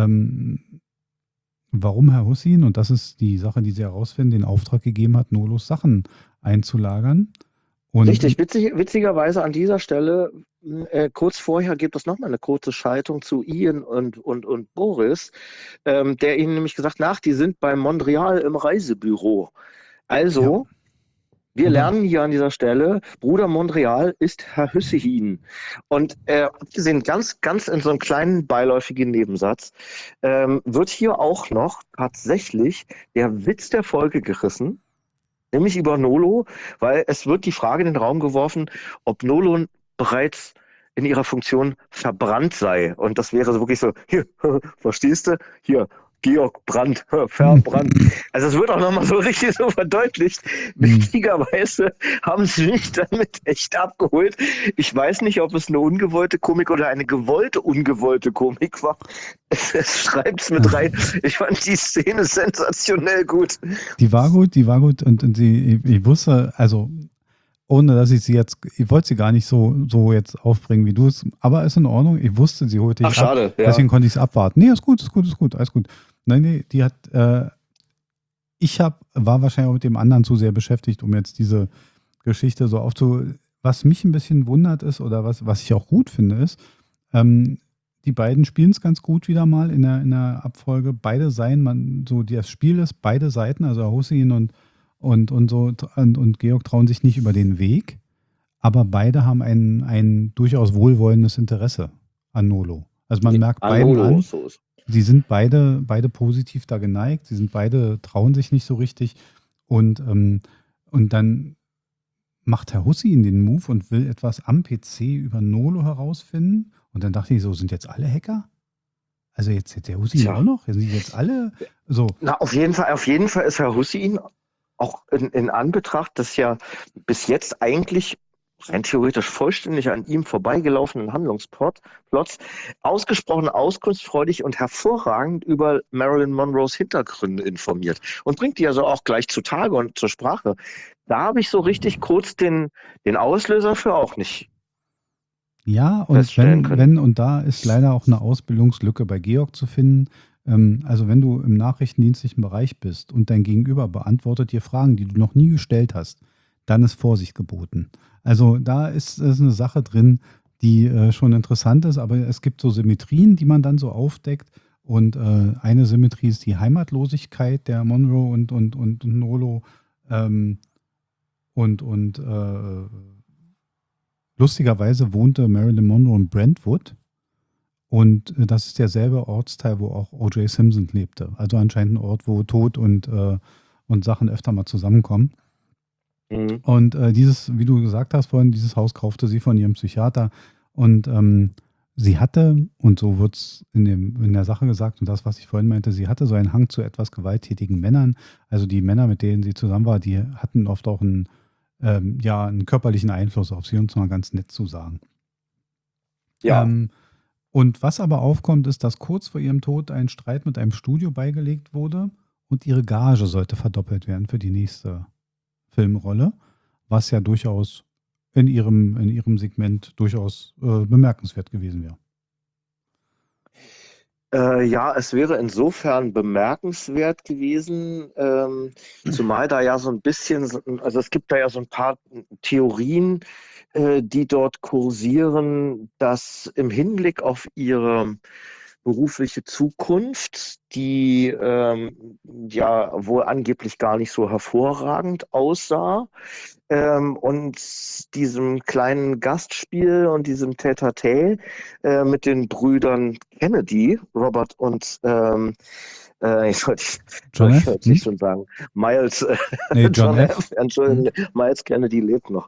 warum Herr Hussein, und das ist die Sache, die sie herausfinden, den Auftrag gegeben hat, Nolos Sachen einzulagern. Und Richtig, witzigerweise an dieser Stelle, kurz vorher gibt es nochmal eine kurze Schaltung zu Ian und Boris, der ihnen nämlich gesagt, die sind bei Montreal im Reisebüro. Also, wir lernen hier an dieser Stelle, Bruder Montreal ist Herr Hüseyin. Und abgesehen ganz in so einem kleinen beiläufigen Nebensatz, wird hier auch noch tatsächlich der Witz der Folge gerissen, nämlich über Nolo, weil es wird die Frage in den Raum geworfen, ob Nolo bereits in ihrer Funktion verbrannt sei. Und das wäre so wirklich so, hier, verstehst du? Hier, Georg Brandt, verbrannt. Also es wird auch nochmal so richtig so verdeutlicht. Witzigerweise haben sie mich damit echt abgeholt. Ich weiß nicht, ob es eine ungewollte Komik oder eine gewollte, ungewollte Komik war. Es schreibt es mit rein. Ich fand die Szene sensationell gut. Die war gut und ich wusste, also ohne dass ich wollte sie gar nicht so jetzt aufbringen, wie du es, aber ist in Ordnung. Ich wusste, sie holte dich Ach, schade, ab, deswegen konnte ich es abwarten. Nee, ist gut, alles gut. Nein, die hat, war wahrscheinlich auch mit dem anderen zu sehr beschäftigt, um jetzt diese Geschichte so was mich ein bisschen wundert ist oder was ich auch gut finde, ist, die beiden spielen es ganz gut wieder mal in der Abfolge. Beide Seiten, das Spiel ist beide Seiten, also Hussein und Georg trauen sich nicht über den Weg, aber beide haben ein durchaus wohlwollendes Interesse an Nolo. Also man merkt beiden an, sie sind beide positiv da geneigt, sie sind beide, trauen sich nicht so richtig und dann macht Herr Hussein den Move und will etwas am PC über Nolo herausfinden und dann dachte ich so, sind jetzt alle Hacker? Also jetzt der Hussein auch noch? Sind die jetzt alle so? Na, auf jeden Fall ist Herr Hussein auch in Anbetracht des ja bis jetzt eigentlich rein theoretisch vollständig an ihm vorbeigelaufenen Handlungsplots ausgesprochen auskunftsfreudig und hervorragend über Marilyn Monroes Hintergründe informiert und bringt die also auch gleich zutage und zur Sprache. Da habe ich so richtig kurz den Auslöser für auch nicht Ja, und feststellen können. und da ist leider auch eine Ausbildungslücke bei Georg zu finden. Also wenn du im nachrichtendienstlichen Bereich bist und dein Gegenüber beantwortet dir Fragen, die du noch nie gestellt hast, dann ist Vorsicht geboten. Also da ist eine Sache drin, die schon interessant ist, aber es gibt so Symmetrien, die man dann so aufdeckt. Und eine Symmetrie ist die Heimatlosigkeit der Monroe und Nolo. Ähm, und lustigerweise wohnte Marilyn Monroe in Brentwood und das ist derselbe Ortsteil, wo auch O.J. Simpson lebte. Also anscheinend ein Ort, wo Tod und Sachen öfter mal zusammenkommen. Mhm. Und dieses, wie du gesagt hast vorhin, dieses Haus kaufte sie von ihrem Psychiater und sie hatte, und so wird es in der Sache gesagt und das, was ich vorhin meinte, sie hatte so einen Hang zu etwas gewalttätigen Männern. Also die Männer, mit denen sie zusammen war, die hatten oft auch einen körperlichen Einfluss auf sie, um es mal ganz nett zu sagen. Ja. Ähm, und was aber aufkommt, ist, dass kurz vor ihrem Tod ein Streit mit einem Studio beigelegt wurde und ihre Gage sollte verdoppelt werden für die nächste Filmrolle, was ja durchaus in ihrem Segment durchaus bemerkenswert gewesen wäre. Ja, es wäre insofern bemerkenswert gewesen, zumal da ja so ein bisschen, also es gibt da ja so ein paar Theorien, die dort kursieren, dass im Hinblick auf ihre berufliche Zukunft, die ja wohl angeblich gar nicht so hervorragend aussah, und diesem kleinen Gastspiel und diesem Tête-à-Tête mit den Brüdern Kennedy, Robert und John ich F. wollte nicht schon sagen, Miles, Nee, John John F. F., Entschuldigung, Miles Kennedy lebt noch.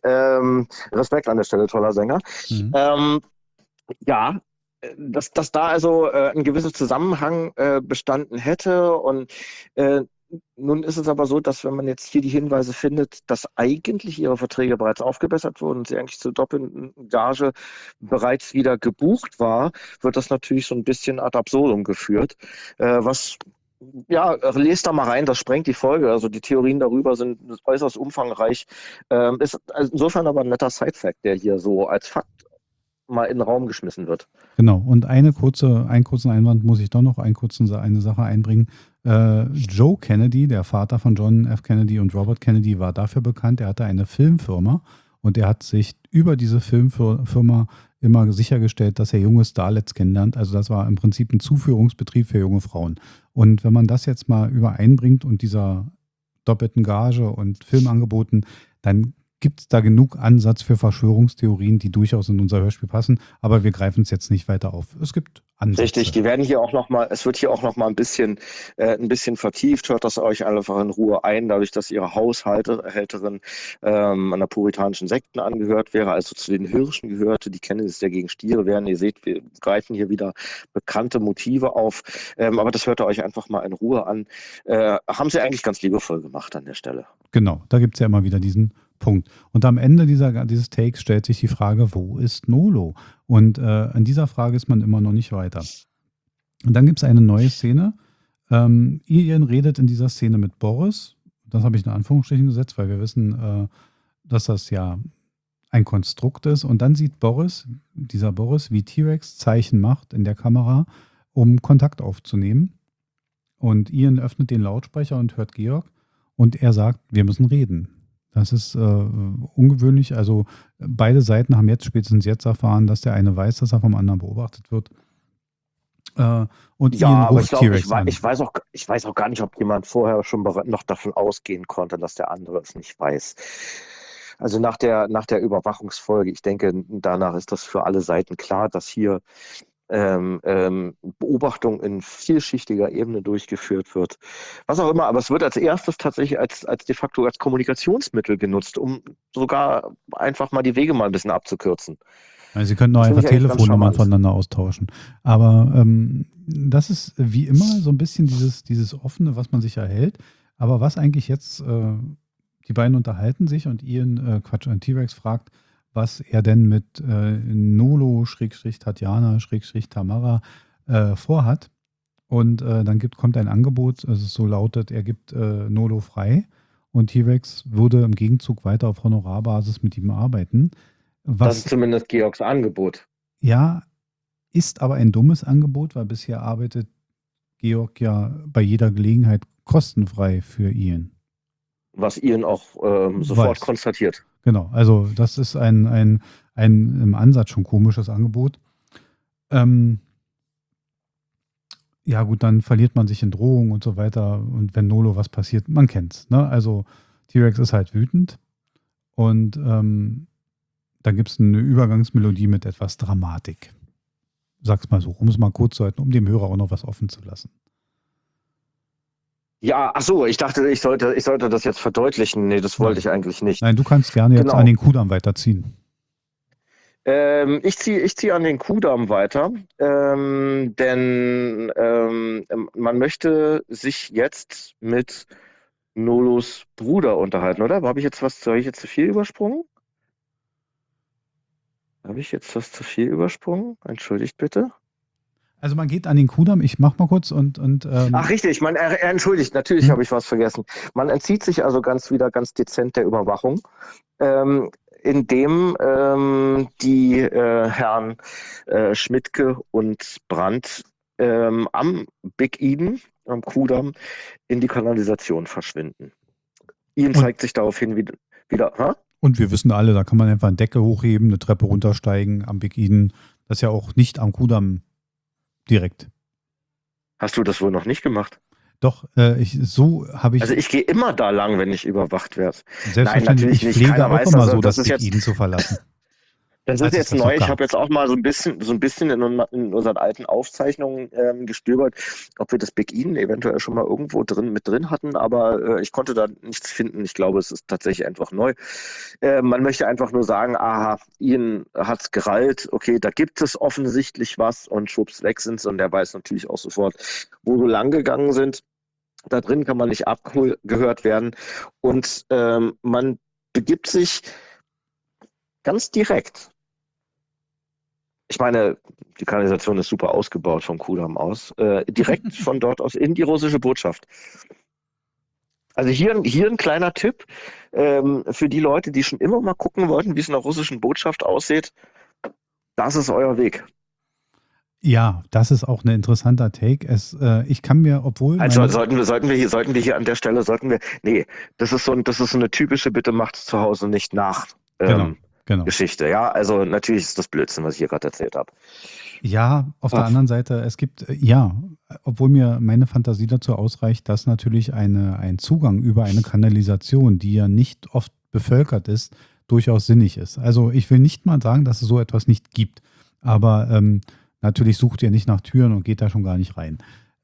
Respekt an der Stelle, toller Sänger. Mhm. Ähm, ja, dass da also ein gewisser Zusammenhang bestanden hätte. Und äh, nun ist es aber so, dass wenn man jetzt hier die Hinweise findet, dass eigentlich ihre Verträge bereits aufgebessert wurden und sie eigentlich zur doppelten Gage bereits wieder gebucht war, wird das natürlich so ein bisschen ad absurdum geführt. Was ja, lest da mal rein, das sprengt die Folge. Also die Theorien darüber sind äußerst umfangreich. Ist also insofern aber ein netter Side-Fact, der hier so als Fakt mal in den Raum geschmissen wird. Genau. Und einen kurzen Einwand muss ich doch noch, eine Sache einbringen. Joe Kennedy, der Vater von John F. Kennedy und Robert Kennedy, war dafür bekannt, er hatte eine Filmfirma und er hat sich über diese Filmfirma immer sichergestellt, dass er junge Starlets kennenlernt. Also das war im Prinzip ein Zuführungsbetrieb für junge Frauen. Und wenn man das jetzt mal übereinbringt und dieser doppelten Gage und Filmangeboten, dann gibt es da genug Ansatz für Verschwörungstheorien, die durchaus in unser Hörspiel passen, aber wir greifen es jetzt nicht weiter auf. Es gibt Ansätze. Richtig, die werden hier auch nochmal, es wird hier auch nochmal ein bisschen vertieft, hört das euch einfach in Ruhe ein, dadurch, dass ihre Haushälterin einer puritanischen Sekten angehört wäre, also zu den Hirschen gehörte, die Kennedys ja gegen Stiere wären. Ihr seht, wir greifen hier wieder bekannte Motive auf, aber das hört ihr euch einfach mal in Ruhe an. Haben sie eigentlich ganz liebevoll gemacht an der Stelle. Genau, da gibt es ja immer wieder diesen Punkt. Und am Ende dieses Takes stellt sich die Frage, wo ist Nolo? Und an dieser Frage ist man immer noch nicht weiter. Und dann gibt es eine neue Szene. Ian redet in dieser Szene mit Boris. Das habe ich in Anführungsstrichen gesetzt, weil wir wissen, dass das ja ein Konstrukt ist. Und dann sieht dieser Boris, wie T-Rex Zeichen macht in der Kamera, um Kontakt aufzunehmen. Und Ian öffnet den Lautsprecher und hört Georg. Und er sagt, wir müssen reden. Das ist ungewöhnlich. Also beide Seiten haben spätestens jetzt erfahren, dass der eine weiß, dass er vom anderen beobachtet wird. Und Ja, Ian aber ruft T-Rex an. ich weiß auch gar nicht, ob jemand vorher schon noch davon ausgehen konnte, dass der andere es nicht weiß. Also nach der Überwachungsfolge, ich denke, danach ist das für alle Seiten klar, dass hier Beobachtung in vielschichtiger Ebene durchgeführt wird. Was auch immer, aber es wird als erstes tatsächlich als de facto als Kommunikationsmittel genutzt, um sogar einfach mal die Wege mal ein bisschen abzukürzen. Also Sie könnten auch Das finde einfach ich eigentlich ganz Telefonnummern charmant. voneinander austauschen. Aber das ist wie immer so ein bisschen dieses Offene, was man sich erhält. Aber was eigentlich jetzt, die beiden unterhalten sich und T-Rex fragt, was er denn mit Nolo, Tatjana, Tamara vorhat. Und dann kommt ein Angebot, also es so lautet, er gibt Nolo frei und T-Rex würde im Gegenzug weiter auf Honorarbasis mit ihm arbeiten. Das ist zumindest Georgs Angebot. Ja, ist aber ein dummes Angebot, weil bisher arbeitet Georg ja bei jeder Gelegenheit kostenfrei für Ian. Was Ian auch sofort konstatiert. Genau, also das ist ein im Ansatz schon komisches Angebot. Ja gut, dann verliert man sich in Drohungen und so weiter. Und wenn Nolo was passiert, man kennt's. Ne? Also T-Rex ist halt wütend. Und dann gibt es eine Übergangsmelodie mit etwas Dramatik. Sag's mal so, um es mal kurz zu halten, um dem Hörer auch noch was offen zu lassen. Ja, ach so, ich dachte, ich sollte das jetzt verdeutlichen. Nee, das wollte ich eigentlich nicht. Nein, du kannst gerne jetzt an den Kudamm weiterziehen. Ich ziehe an den Kudamm weiter, denn man möchte sich jetzt mit Nolos Bruder unterhalten, oder? Habe ich jetzt zu viel übersprungen? Entschuldigt bitte. Also man geht an den Kudamm, ich mach mal kurz und Ach richtig, er entschuldigt, natürlich habe ich was vergessen. Man entzieht sich also ganz dezent der Überwachung, indem die Herren Schmidtke und Brandt am Big Eden, am Kudamm, in die Kanalisation verschwinden. Ian zeigt sich daraufhin wieder. Ha? Und wir wissen alle, da kann man einfach eine Decke hochheben, eine Treppe runtersteigen am Big Eden. Das ist ja auch nicht am Kudamm direkt. Hast du das wohl noch nicht gemacht? Doch, habe ich. Also ich gehe immer da lang, wenn ich überwacht werde. Selbstverständlich, ich pflege auch immer so, das Big Eden zu verlassen. Das ist jetzt neu. Ich habe jetzt auch mal so ein bisschen in unseren alten Aufzeichnungen gestöbert, ob wir das Big Eden eventuell schon mal irgendwo mit drin hatten, aber ich konnte da nichts finden. Ich glaube, es ist tatsächlich einfach neu. Man möchte einfach nur sagen, aha, Ian hat's gerallt, okay, da gibt es offensichtlich was und schwupps, weg sind's und der weiß natürlich auch sofort, wo wir lang gegangen sind. Da drin kann man nicht abgehört werden und man begibt sich ganz direkt. Ich meine, die Kanalisation ist super ausgebaut vom Kudamm aus. Direkt von dort aus in die russische Botschaft. Also hier ein kleiner Tipp für die Leute, die schon immer mal gucken wollten, wie es in der russischen Botschaft aussieht. Das ist euer Weg. Ja, das ist auch ein interessanter Take. Ich kann mir, obwohl. Also sollten wir hier an der Stelle, nee, das ist so eine typische Bitte macht's zu Hause nicht nach. Genau. Geschichte, ja. Also natürlich ist das Blödsinn, was ich hier gerade erzählt habe. Ja, auf der anderen Seite, es gibt, obwohl mir meine Fantasie dazu ausreicht, dass natürlich ein Zugang über eine Kanalisation, die ja nicht oft bevölkert ist, durchaus sinnig ist. Also ich will nicht mal sagen, dass es so etwas nicht gibt. Aber natürlich sucht ihr nicht nach Türen und geht da schon gar nicht rein.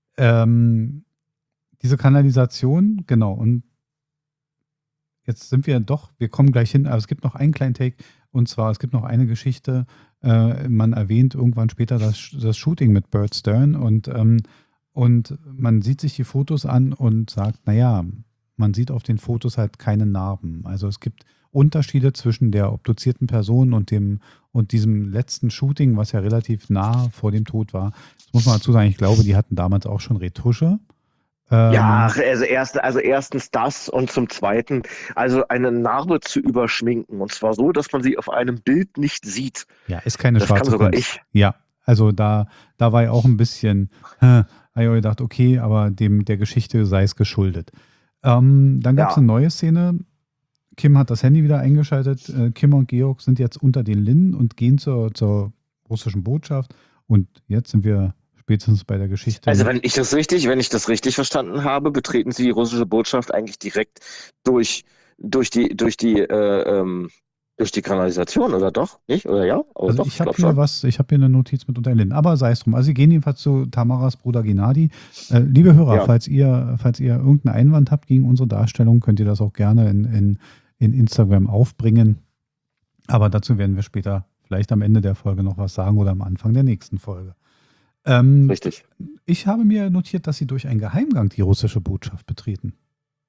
Diese Kanalisation, genau, und jetzt sind wir kommen gleich hin, aber es gibt noch einen kleinen Take, und zwar, es gibt noch eine Geschichte, man erwähnt irgendwann später das Shooting mit Bert Stern und man sieht sich die Fotos an und sagt, naja, man sieht auf den Fotos halt keine Narben. Also es gibt Unterschiede zwischen der obduzierten Person und diesem letzten Shooting, was ja relativ nah vor dem Tod war. Das muss man dazu sagen, ich glaube, die hatten damals auch schon Retusche. Ja, also erstens das und zum Zweiten, also eine Narbe zu überschminken und zwar so, dass man sie auf einem Bild nicht sieht. Ja, ist keine schwarze Kunst. Das kann sogar ich. Ja, also da war ja auch ein bisschen, habe ich gedacht, okay, aber der Geschichte sei es geschuldet. Dann gab es eine neue Szene. Kim hat das Handy wieder eingeschaltet. Kim und Georg sind jetzt unter den Linden und gehen zur russischen Botschaft und jetzt sind wir spätestens bei der Geschichte. Also wenn ich das richtig verstanden habe, betreten Sie die russische Botschaft eigentlich direkt durch die Kanalisation, oder doch? Nicht? Oder ja? Also doch, ich habe hier eine Notiz mit unter den Linden, aber sei es drum. Also sie gehen jedenfalls zu Tamaras Bruder Gennady. Liebe Hörer, falls ihr irgendeinen Einwand habt gegen unsere Darstellung, könnt ihr das auch gerne in Instagram aufbringen. Aber dazu werden wir später vielleicht am Ende der Folge noch was sagen oder am Anfang der nächsten Folge. Richtig. Ich habe mir notiert, dass sie durch einen Geheimgang die russische Botschaft betreten.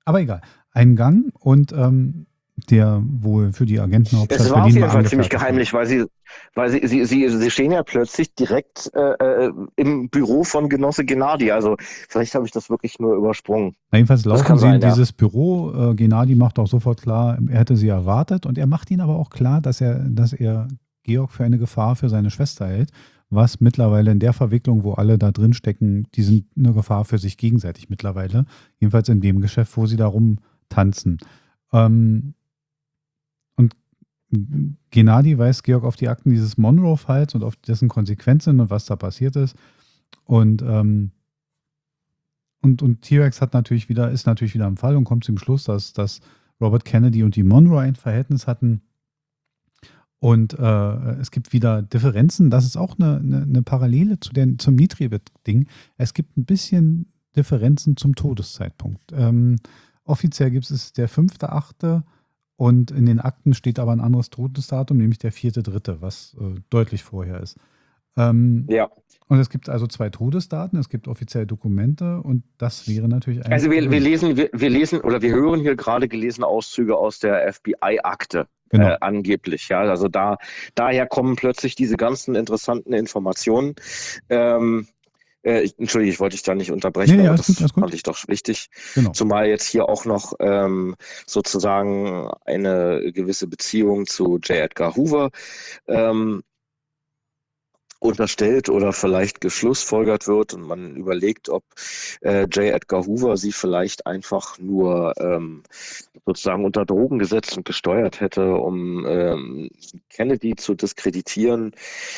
Aber egal. Ein Gang und der wohl für die Agentenhauptstadt Es war auf Berlin mal jeden Fall ziemlich angefertigt wird. geheimlich, weil sie stehen ja plötzlich direkt im Büro von Genosse Gennady. Also vielleicht habe ich das wirklich nur übersprungen. Na, jedenfalls Das laufen kann sie in sein, ja. dieses Büro. Gennady macht auch sofort klar, er hätte sie erwartet und er macht ihnen aber auch klar, dass er Georg für eine Gefahr für seine Schwester hält, was mittlerweile in der Verwicklung, wo alle da drin stecken, die sind eine Gefahr für sich gegenseitig mittlerweile. Jedenfalls in dem Geschäft, wo sie da rumtanzen. Ähm, und Gennady weist Georg auf die Akten dieses Monroe-Falls und auf dessen Konsequenzen und was da passiert ist. Und T-Rex ist natürlich wieder am Fall und kommt zum Schluss, dass Robert Kennedy und die Monroe ein Verhältnis hatten. Und es gibt wieder Differenzen. Das ist auch eine Parallele zum Nitribit-Ding. Es gibt ein bisschen Differenzen zum Todeszeitpunkt. Offiziell gibt es der 5.8. und in den Akten steht aber ein anderes Todesdatum, nämlich der 4.3., was deutlich vorher ist. Ja. Und es gibt also 2 Todesdaten, es gibt offizielle Dokumente und das wäre natürlich ein Also wir Problem. lesen oder wir hören hier gerade gelesene Auszüge aus der FBI-Akte. Genau. Angeblich, ja. Also daher kommen plötzlich diese ganzen interessanten Informationen. Entschuldige, ich wollte dich da nicht unterbrechen, Nee, aber alles gut, das alles gut. fand ich doch wichtig. Genau. Zumal jetzt hier auch noch sozusagen eine gewisse Beziehung zu J. Edgar Hoover unterstellt oder vielleicht geschlussfolgert wird und man überlegt, ob J. Edgar Hoover sie vielleicht einfach nur sozusagen unter Drogen gesetzt und gesteuert hätte, um Kennedy zu diskreditieren.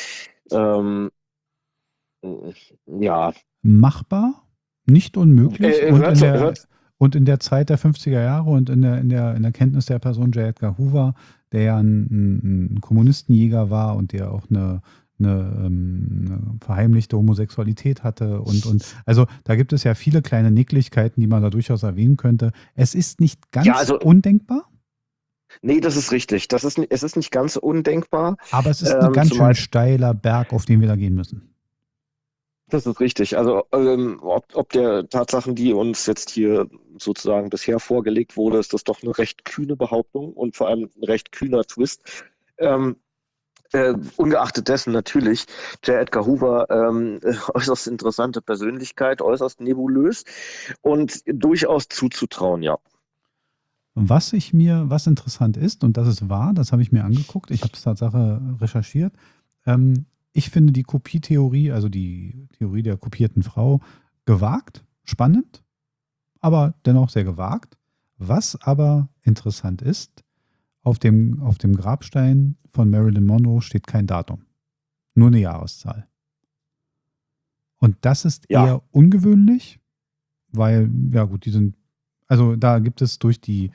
Ja. Machbar, nicht unmöglich Hört. und in der Zeit der 50er Jahre und in der Kenntnis der Person J. Edgar Hoover, der ja ein Kommunistenjäger war und der auch eine verheimlichte Homosexualität hatte und also da gibt es ja viele kleine Nicklichkeiten, die man da durchaus erwähnen könnte. Es ist nicht ganz Ja, also, undenkbar, nee, das ist richtig. Es ist nicht ganz undenkbar. aber es ist ein ganz Zumal schön steiler Berg, auf den wir da gehen müssen. Das ist richtig. Also ob der Tatsachen, die uns jetzt hier sozusagen bisher vorgelegt wurde, ist das doch eine recht kühne Behauptung und vor allem ein recht kühner Twist. Ähm, ungeachtet dessen natürlich, J. Edgar Hoover, äußerst interessante Persönlichkeit, äußerst nebulös und durchaus zuzutrauen, ja. Was interessant ist, und das ist wahr, das habe ich mir angeguckt, ich habe es Tatsache recherchiert. Ich finde die Kopietheorie, also die Theorie der kopierten Frau, gewagt, spannend, aber dennoch sehr gewagt. Was aber interessant ist, auf dem Grabstein von Marilyn Monroe steht kein Datum, nur eine Jahreszahl. Und das ist Ja. eher ungewöhnlich, weil, ja gut, also da gibt es durch die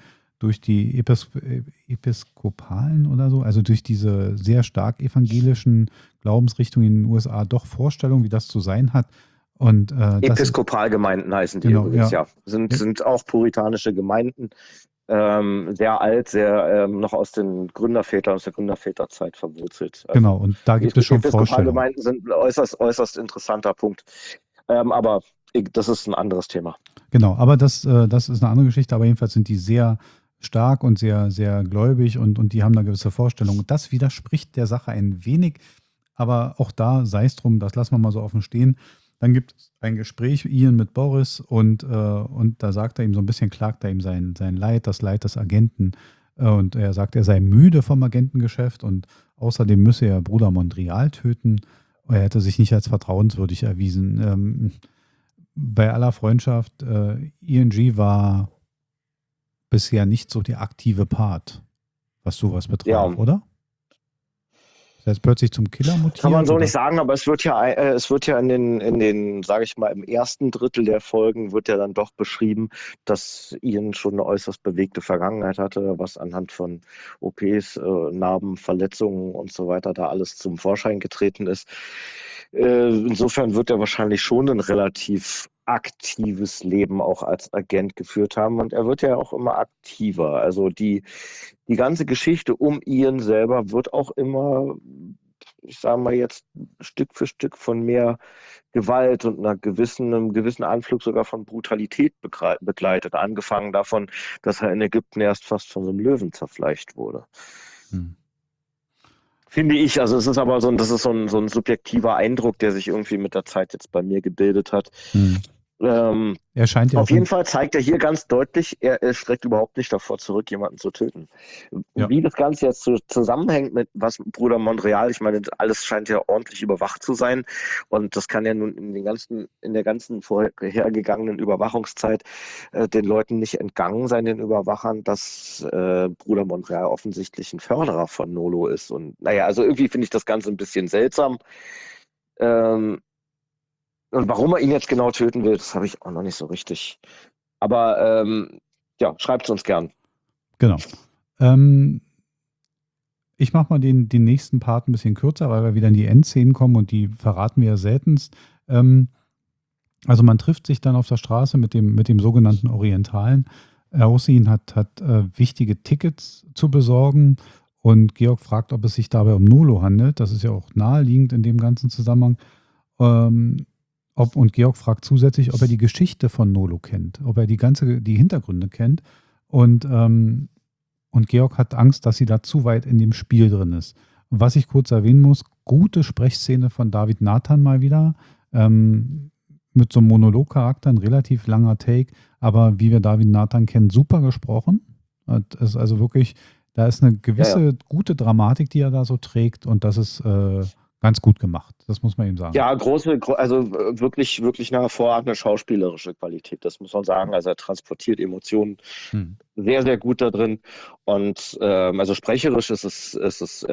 Episkopalen oder so, also durch diese sehr stark evangelischen Glaubensrichtungen in den USA doch Vorstellungen, wie das zu sein hat. Und Episkopalgemeinden heißen die genau, übrigens, ja. ja. Sind auch puritanische Gemeinden, sehr alt, sehr noch aus der Gründerväterzeit verwurzelt. Also, Genau, und da gibt es schon Vorstellungen. Episkopalgemeinden sind ein äußerst interessanter Punkt. Aber das ist ein anderes Thema. Genau, aber das ist eine andere Geschichte, aber jedenfalls sind die sehr stark und sehr, sehr gläubig und die haben da gewisse Vorstellungen. Und das widerspricht der Sache ein wenig, aber auch da sei es drum, das lassen wir mal so offen stehen. Dann gibt es ein Gespräch, Ian mit Boris und da sagt er ihm so ein bisschen, klagt er ihm sein Leid, das Leid des Agenten. Und er sagt, er sei müde vom Agentengeschäft und außerdem müsse er Bruder Mondrian töten. Er hätte sich nicht als vertrauenswürdig erwiesen. Bei aller Freundschaft, ING war bisher nicht so der aktive Part, was sowas betraf, Ja. oder? Das heißt plötzlich zum Killer mutiert? Kann man so oder? nicht sagen, aber es wird ja in den, sage ich mal, im ersten Drittel der Folgen wird ja dann doch beschrieben, dass Ian schon eine äußerst bewegte Vergangenheit hatte, was anhand von OPs, Narben, Verletzungen und so weiter da alles zum Vorschein getreten ist. Insofern wird er wahrscheinlich schon ein relativ aktives Leben auch als Agent geführt haben und er wird ja auch immer aktiver. Also die ganze Geschichte um Ian selber wird auch immer ich sage mal jetzt, Stück für Stück von mehr Gewalt und einem gewissen Anflug sogar von Brutalität begleitet. Angefangen davon, dass er in Ägypten erst fast von so einem Löwen zerfleischt wurde. Hm. Finde ich, also es ist aber das ist so ein subjektiver Eindruck, der sich irgendwie mit der Zeit jetzt bei mir gebildet hat. Hm. Er scheint ja Auf auch jeden Fall zeigt er hier ganz deutlich, er schreckt überhaupt nicht davor zurück, jemanden zu töten. Ja. Wie das Ganze jetzt so zusammenhängt mit was Bruder Montreal, ich meine, alles scheint ja ordentlich überwacht zu sein und das kann ja nun in der ganzen vorhergegangenen Überwachungszeit den Leuten nicht entgangen sein, den Überwachern, dass Bruder Montreal offensichtlich ein Förderer von Nolo ist und naja, also irgendwie finde ich das Ganze ein bisschen seltsam. Und warum er ihn jetzt genau töten will, das habe ich auch noch nicht so richtig. Aber ja, schreibt es uns gern. Genau. Ich mache mal den nächsten Part ein bisschen kürzer, weil wir wieder in die Endszenen kommen und die verraten wir ja seltenst. Also man trifft sich dann auf der Straße mit dem sogenannten Orientalen. Hussein hat wichtige Tickets zu besorgen und Georg fragt, ob es sich dabei um Nolo handelt. Das ist ja auch naheliegend in dem ganzen Zusammenhang. Und Georg fragt zusätzlich, ob er die Geschichte von Nolo kennt, ob er die Hintergründe kennt. Und Georg hat Angst, dass sie da zu weit in dem Spiel drin ist. Und was ich kurz erwähnen muss, gute Sprechszene von David Nathan mal wieder. Mit so einem Monologcharakter, ein relativ langer Take, aber wie wir David Nathan kennen, super gesprochen. Das ist also wirklich, da ist eine gewisse gute Dramatik, die er da so trägt und das ist ganz gut gemacht. Das muss man ihm sagen. Ja, also wirklich, wirklich eine hervorragende schauspielerische Qualität, das muss man sagen. Also er transportiert Emotionen sehr, sehr gut da drin. Und also sprecherisch ist es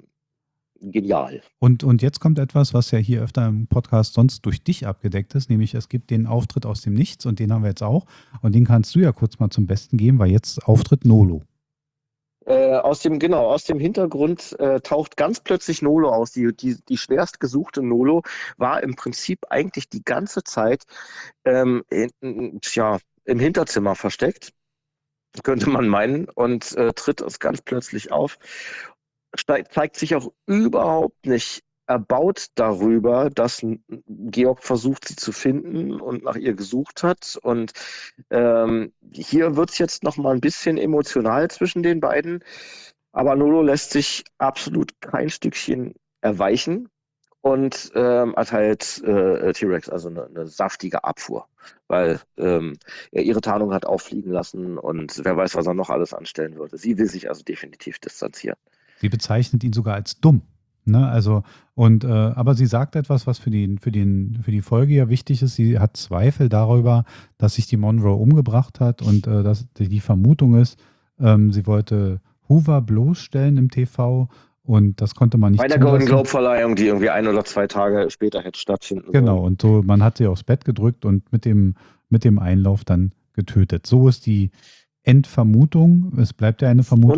genial. Und jetzt kommt etwas, was ja hier öfter im Podcast sonst durch dich abgedeckt ist, nämlich es gibt den Auftritt aus dem Nichts und den haben wir jetzt auch. Und den kannst du ja kurz mal zum Besten geben, weil jetzt auftritt Nolo. Aus dem Hintergrund taucht ganz plötzlich Nolo aus. Die schwerst gesuchte Nolo war im Prinzip eigentlich die ganze Zeit im Hinterzimmer versteckt, könnte man meinen, und tritt es ganz plötzlich auf. Zeigt sich auch überhaupt nicht erbaut darüber, dass Georg versucht, sie zu finden und nach ihr gesucht hat. Und hier wird es jetzt noch mal ein bisschen emotional zwischen den beiden. Aber Nolo lässt sich absolut kein Stückchen erweichen und erteilt T-Rex also eine saftige Abfuhr, weil er ihre Tarnung hat auffliegen lassen und wer weiß, was er noch alles anstellen würde. Sie will sich also definitiv distanzieren. Sie bezeichnet ihn sogar als dumm. Ne? Also, aber sie sagt etwas, was für die Folge ja wichtig ist. Sie hat Zweifel darüber, dass sich die Monroe umgebracht hat und dass die Vermutung ist, sie wollte Hoover bloßstellen im TV und das konnte man nicht bei der Golden Globe-Verleihung, die irgendwie 1 oder 2 Tage später hätte stattfinden sollen. Genau, und so, man hat sie aufs Bett gedrückt und mit dem Einlauf dann getötet. So ist die Endvermutung. Es bleibt ja eine Vermutung.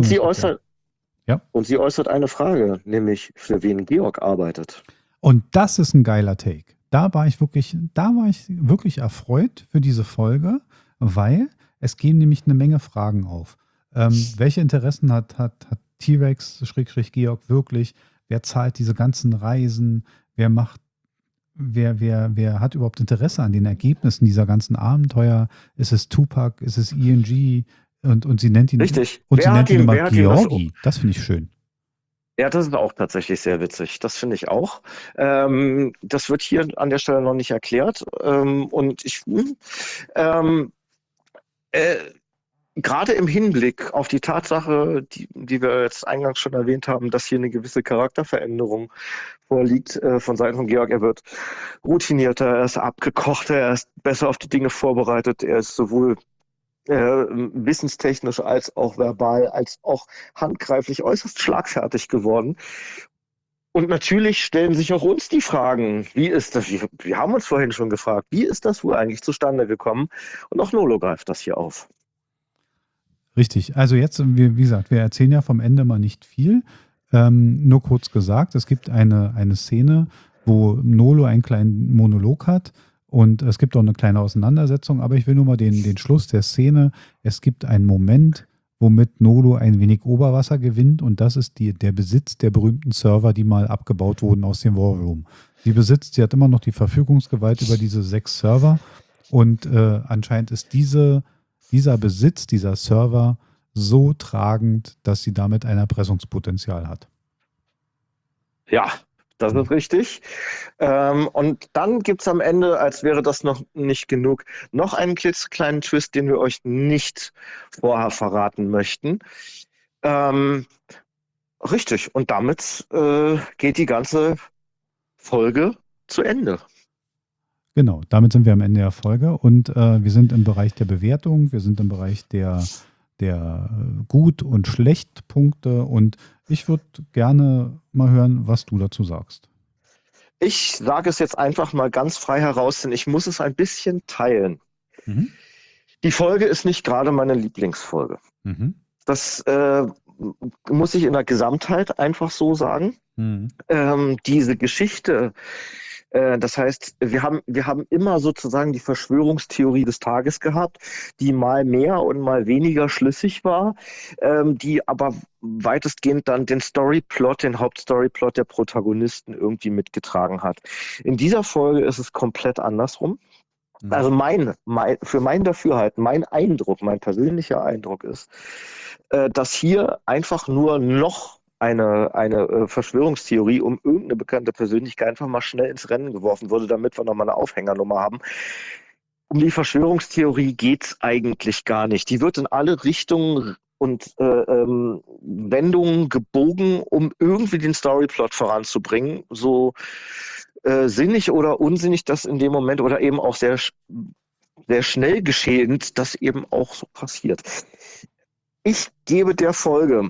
Und sie äußert eine Frage, nämlich für wen Georg arbeitet. Und das ist ein geiler Take. Da war ich wirklich erfreut für diese Folge, weil es gehen nämlich eine Menge Fragen auf. Welche Interessen hat T-Rex, Georg wirklich? Wer zahlt diese ganzen Reisen? Wer hat überhaupt Interesse an den Ergebnissen dieser ganzen Abenteuer? Ist es Tupac? Ist es ENG? Und sie nennt ihn, richtig. Und sie nennt ihn immer Georgi. Das finde ich schön. Ja, das ist auch tatsächlich sehr witzig. Das finde ich auch. Das wird hier an der Stelle noch nicht erklärt. Und ich gerade im Hinblick auf die Tatsache, die wir jetzt eingangs schon erwähnt haben, dass hier eine gewisse Charakterveränderung vorliegt von Seiten von Georg. Er wird routinierter, er ist abgekochter, er ist besser auf die Dinge vorbereitet, er ist sowohl wissenstechnisch als auch verbal, als auch handgreiflich äußerst schlagfertig geworden. Und natürlich stellen sich auch uns die Fragen, wie ist das, wir haben uns vorhin schon gefragt, wie ist das wohl eigentlich zustande gekommen? Und auch Nolo greift das hier auf. Richtig, also jetzt, wie gesagt, wir erzählen ja vom Ende mal nicht viel, nur kurz gesagt, es gibt eine Szene, wo Nolo einen kleinen Monolog hat, und es gibt auch eine kleine Auseinandersetzung, aber ich will nur mal den Schluss der Szene. Es gibt einen Moment, womit Nolo ein wenig Oberwasser gewinnt und das ist der Besitz der berühmten Server, die mal abgebaut wurden aus dem War Room. Sie hat immer noch die Verfügungsgewalt über diese 6 Server und anscheinend ist dieser Besitz dieser Server so tragend, dass sie damit ein Erpressungspotenzial hat. Ja, das ist richtig. Und dann gibt es am Ende, als wäre das noch nicht genug, noch einen klitzekleinen Twist, den wir euch nicht vorher verraten möchten. Richtig. Und damit geht die ganze Folge zu Ende. Genau, damit sind wir am Ende der Folge und wir sind im Bereich der Bewertung, wir sind im Bereich der Gut- und Schlecht-Punkte und ich würde gerne mal hören, was du dazu sagst. Ich sage es jetzt einfach mal ganz frei heraus, denn ich muss es ein bisschen teilen. Mhm. Die Folge ist nicht gerade meine Lieblingsfolge. Mhm. Das muss ich in der Gesamtheit einfach so sagen. Mhm. Diese Geschichte, das heißt, wir haben immer sozusagen die Verschwörungstheorie des Tages gehabt, die mal mehr und mal weniger schlüssig war, die aber weitestgehend dann den Hauptstoryplot der Protagonisten irgendwie mitgetragen hat. In dieser Folge ist es komplett andersrum. Also für mein Dafürhalten, mein persönlicher Eindruck ist, dass hier einfach nur noch eine Verschwörungstheorie um irgendeine bekannte Persönlichkeit einfach mal schnell ins Rennen geworfen wurde, damit wir nochmal eine Aufhängernummer haben. Um die Verschwörungstheorie geht es eigentlich gar nicht. Die wird in alle Richtungen und Wendungen gebogen, um irgendwie den Storyplot voranzubringen. So sinnig oder unsinnig das in dem Moment oder eben auch sehr, sehr schnell geschehend, das eben auch so passiert. Ich gebe der Folge,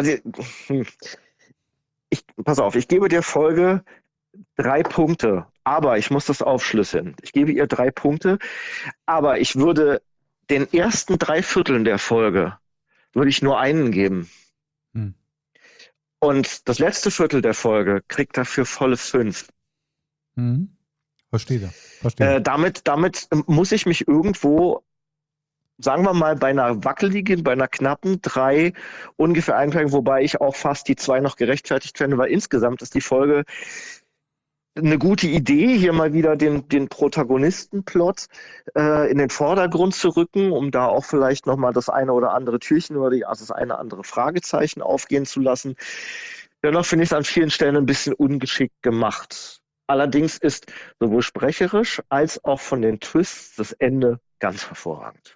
ich gebe der Folge 3 Punkte, aber ich muss das aufschlüsseln. Ich gebe ihr 3 Punkte, aber ich würde den ersten 3 Vierteln der Folge würde ich nur einen geben. Hm. Und das letzte Viertel der Folge kriegt dafür volle 5. Mhm. Verstehe. Damit muss ich mich irgendwo, sagen wir mal, bei einer wackeligen, bei einer knappen 3 ungefähr einprägen, wobei ich auch fast die 2 noch gerechtfertigt fände, weil insgesamt ist die Folge eine gute Idee, hier mal wieder den Protagonistenplot in den Vordergrund zu rücken, um da auch vielleicht nochmal das eine oder andere Türchen oder das eine oder andere Fragezeichen aufgehen zu lassen. Dennoch finde ich es an vielen Stellen ein bisschen ungeschickt gemacht. Allerdings ist sowohl sprecherisch als auch von den Twists das Ende ganz hervorragend.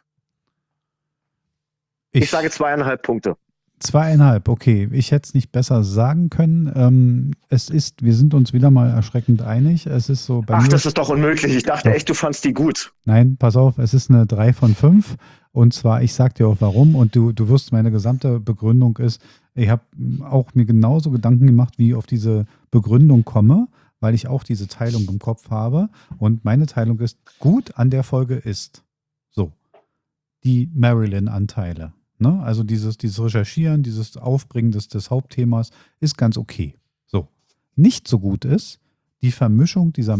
Ich sage 2,5 Punkte. 2,5, okay. Ich hätte es nicht besser sagen können. Wir sind uns wieder mal erschreckend einig. Es ist so bei mir. Das ist doch unmöglich. Ich dachte echt, du fandst die gut. Nein, pass auf, es ist eine 3 von 5. Und zwar, ich sag dir auch warum. Und du wirst, meine gesamte Begründung ist, ich habe auch mir genauso Gedanken gemacht, wie ich auf diese Begründung komme, weil ich auch diese Teilung im Kopf habe. Und meine Teilung ist, gut an der Folge ist so, die Marilyn-Anteile. Ne? Also dieses Recherchieren, dieses Aufbringen des Hauptthemas ist ganz okay. So. Nicht so gut ist die Vermischung dieser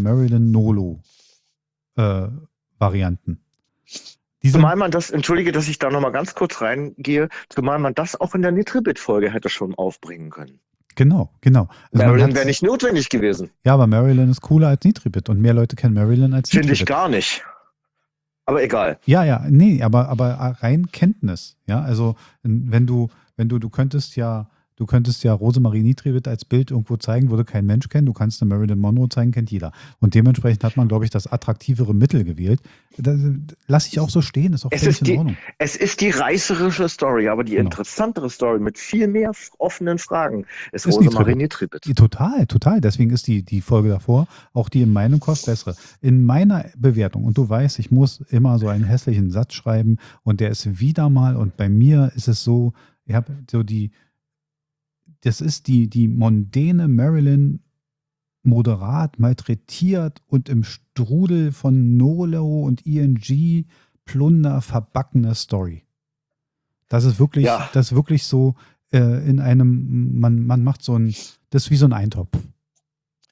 Marilyn-Nolo-Varianten. Zumal man das, entschuldige, dass ich da nochmal ganz kurz reingehe, zumal man das auch in der Nitribit-Folge hätte schon aufbringen können. Genau. Also Marilyn wäre nicht notwendig gewesen. Ja, aber Marilyn ist cooler als Nitribit und mehr Leute kennen Marilyn als Nitribit. Finde ich gar nicht. Aber egal. Ja, nee, aber rein Kenntnis. Ja, also du könntest ja Rosemarie Nitribit als Bild irgendwo zeigen, würde kein Mensch kennen. Du kannst eine Marilyn Monroe zeigen, kennt jeder. Und dementsprechend hat man, glaube ich, das attraktivere Mittel gewählt. Lass ich auch so stehen, ist auch völlig in Ordnung. Es ist die reißerische Story, aber die interessantere Story mit viel mehr offenen Fragen ist Rosemarie Nitribit. Total. Deswegen ist die Folge davor auch die in meinem Kopf bessere. In meiner Bewertung, und du weißt, ich muss immer so einen hässlichen Satz schreiben und der ist wieder mal, und bei mir ist es so, ich habe so das ist die mondäne Marilyn, moderat, malträtiert und im Strudel von Nolo und ENG Plunder verbackene Story. Das ist wirklich so in einem, man macht das ist wie so ein Eintopf.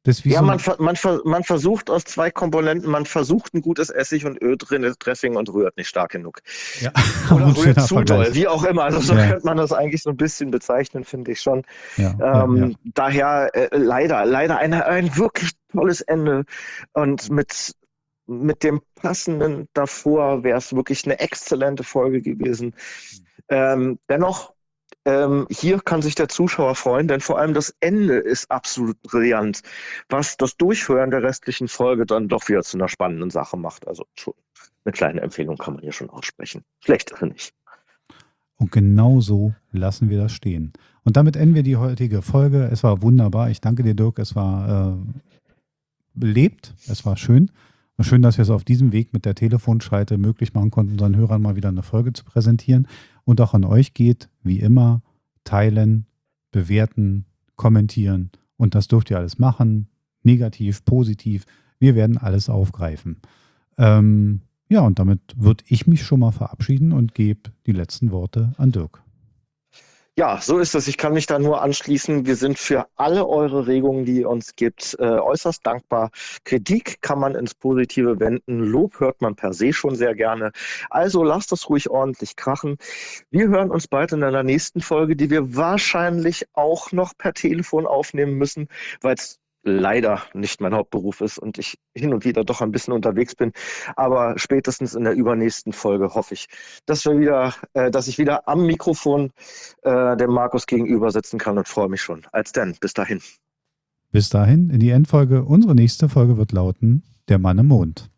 Das ist wie Ja, so man versucht aus zwei Komponenten, man versucht ein gutes Essig- und Öl-Dressing und rührt nicht stark genug. ja, Oder ein rührt schöner zu Vergleich. doll, wie auch immer. Also so Ja, könnte man das eigentlich so ein bisschen bezeichnen, finde ich schon. ja. Daher leider ein wirklich tolles Ende. Und mit dem passenden davor wäre es wirklich eine exzellente Folge gewesen. Dennoch, hier kann sich der Zuschauer freuen, denn vor allem das Ende ist absolut brillant, was das Durchhören der restlichen Folge dann doch wieder zu einer spannenden Sache macht. Also schon eine kleine Empfehlung kann man hier schon aussprechen. Schlecht ist er nicht. Und genau so lassen wir das stehen. Und damit enden wir die heutige Folge. Es war wunderbar. Ich danke dir, Dirk. Es war belebt. Es war schön. Und schön, dass wir es auf diesem Weg mit der Telefonschalte möglich machen konnten, unseren Hörern mal wieder eine Folge zu präsentieren. Und auch an euch geht, wie immer, teilen, bewerten, kommentieren. Und das dürft ihr alles machen. Negativ, positiv. Wir werden alles aufgreifen. Ja, und damit würde ich mich schon mal verabschieden und gebe die letzten Worte an Dirk. Ja, so ist es. Ich kann mich da nur anschließen. Wir sind für alle eure Regungen, die ihr uns gibt, äußerst dankbar. Kritik kann man ins Positive wenden. Lob hört man per se schon sehr gerne. Also lasst es ruhig ordentlich krachen. Wir hören uns bald in einer nächsten Folge, die wir wahrscheinlich auch noch per Telefon aufnehmen müssen, weil es leider nicht mein Hauptberuf ist und ich hin und wieder doch ein bisschen unterwegs bin. Aber spätestens in der übernächsten Folge hoffe ich, dass ich wieder am Mikrofon dem Markus gegenüber sitzen kann und freue mich schon. Als denn, bis dahin. Bis dahin in die Endfolge. Unsere nächste Folge wird lauten: Der Mann im Mond.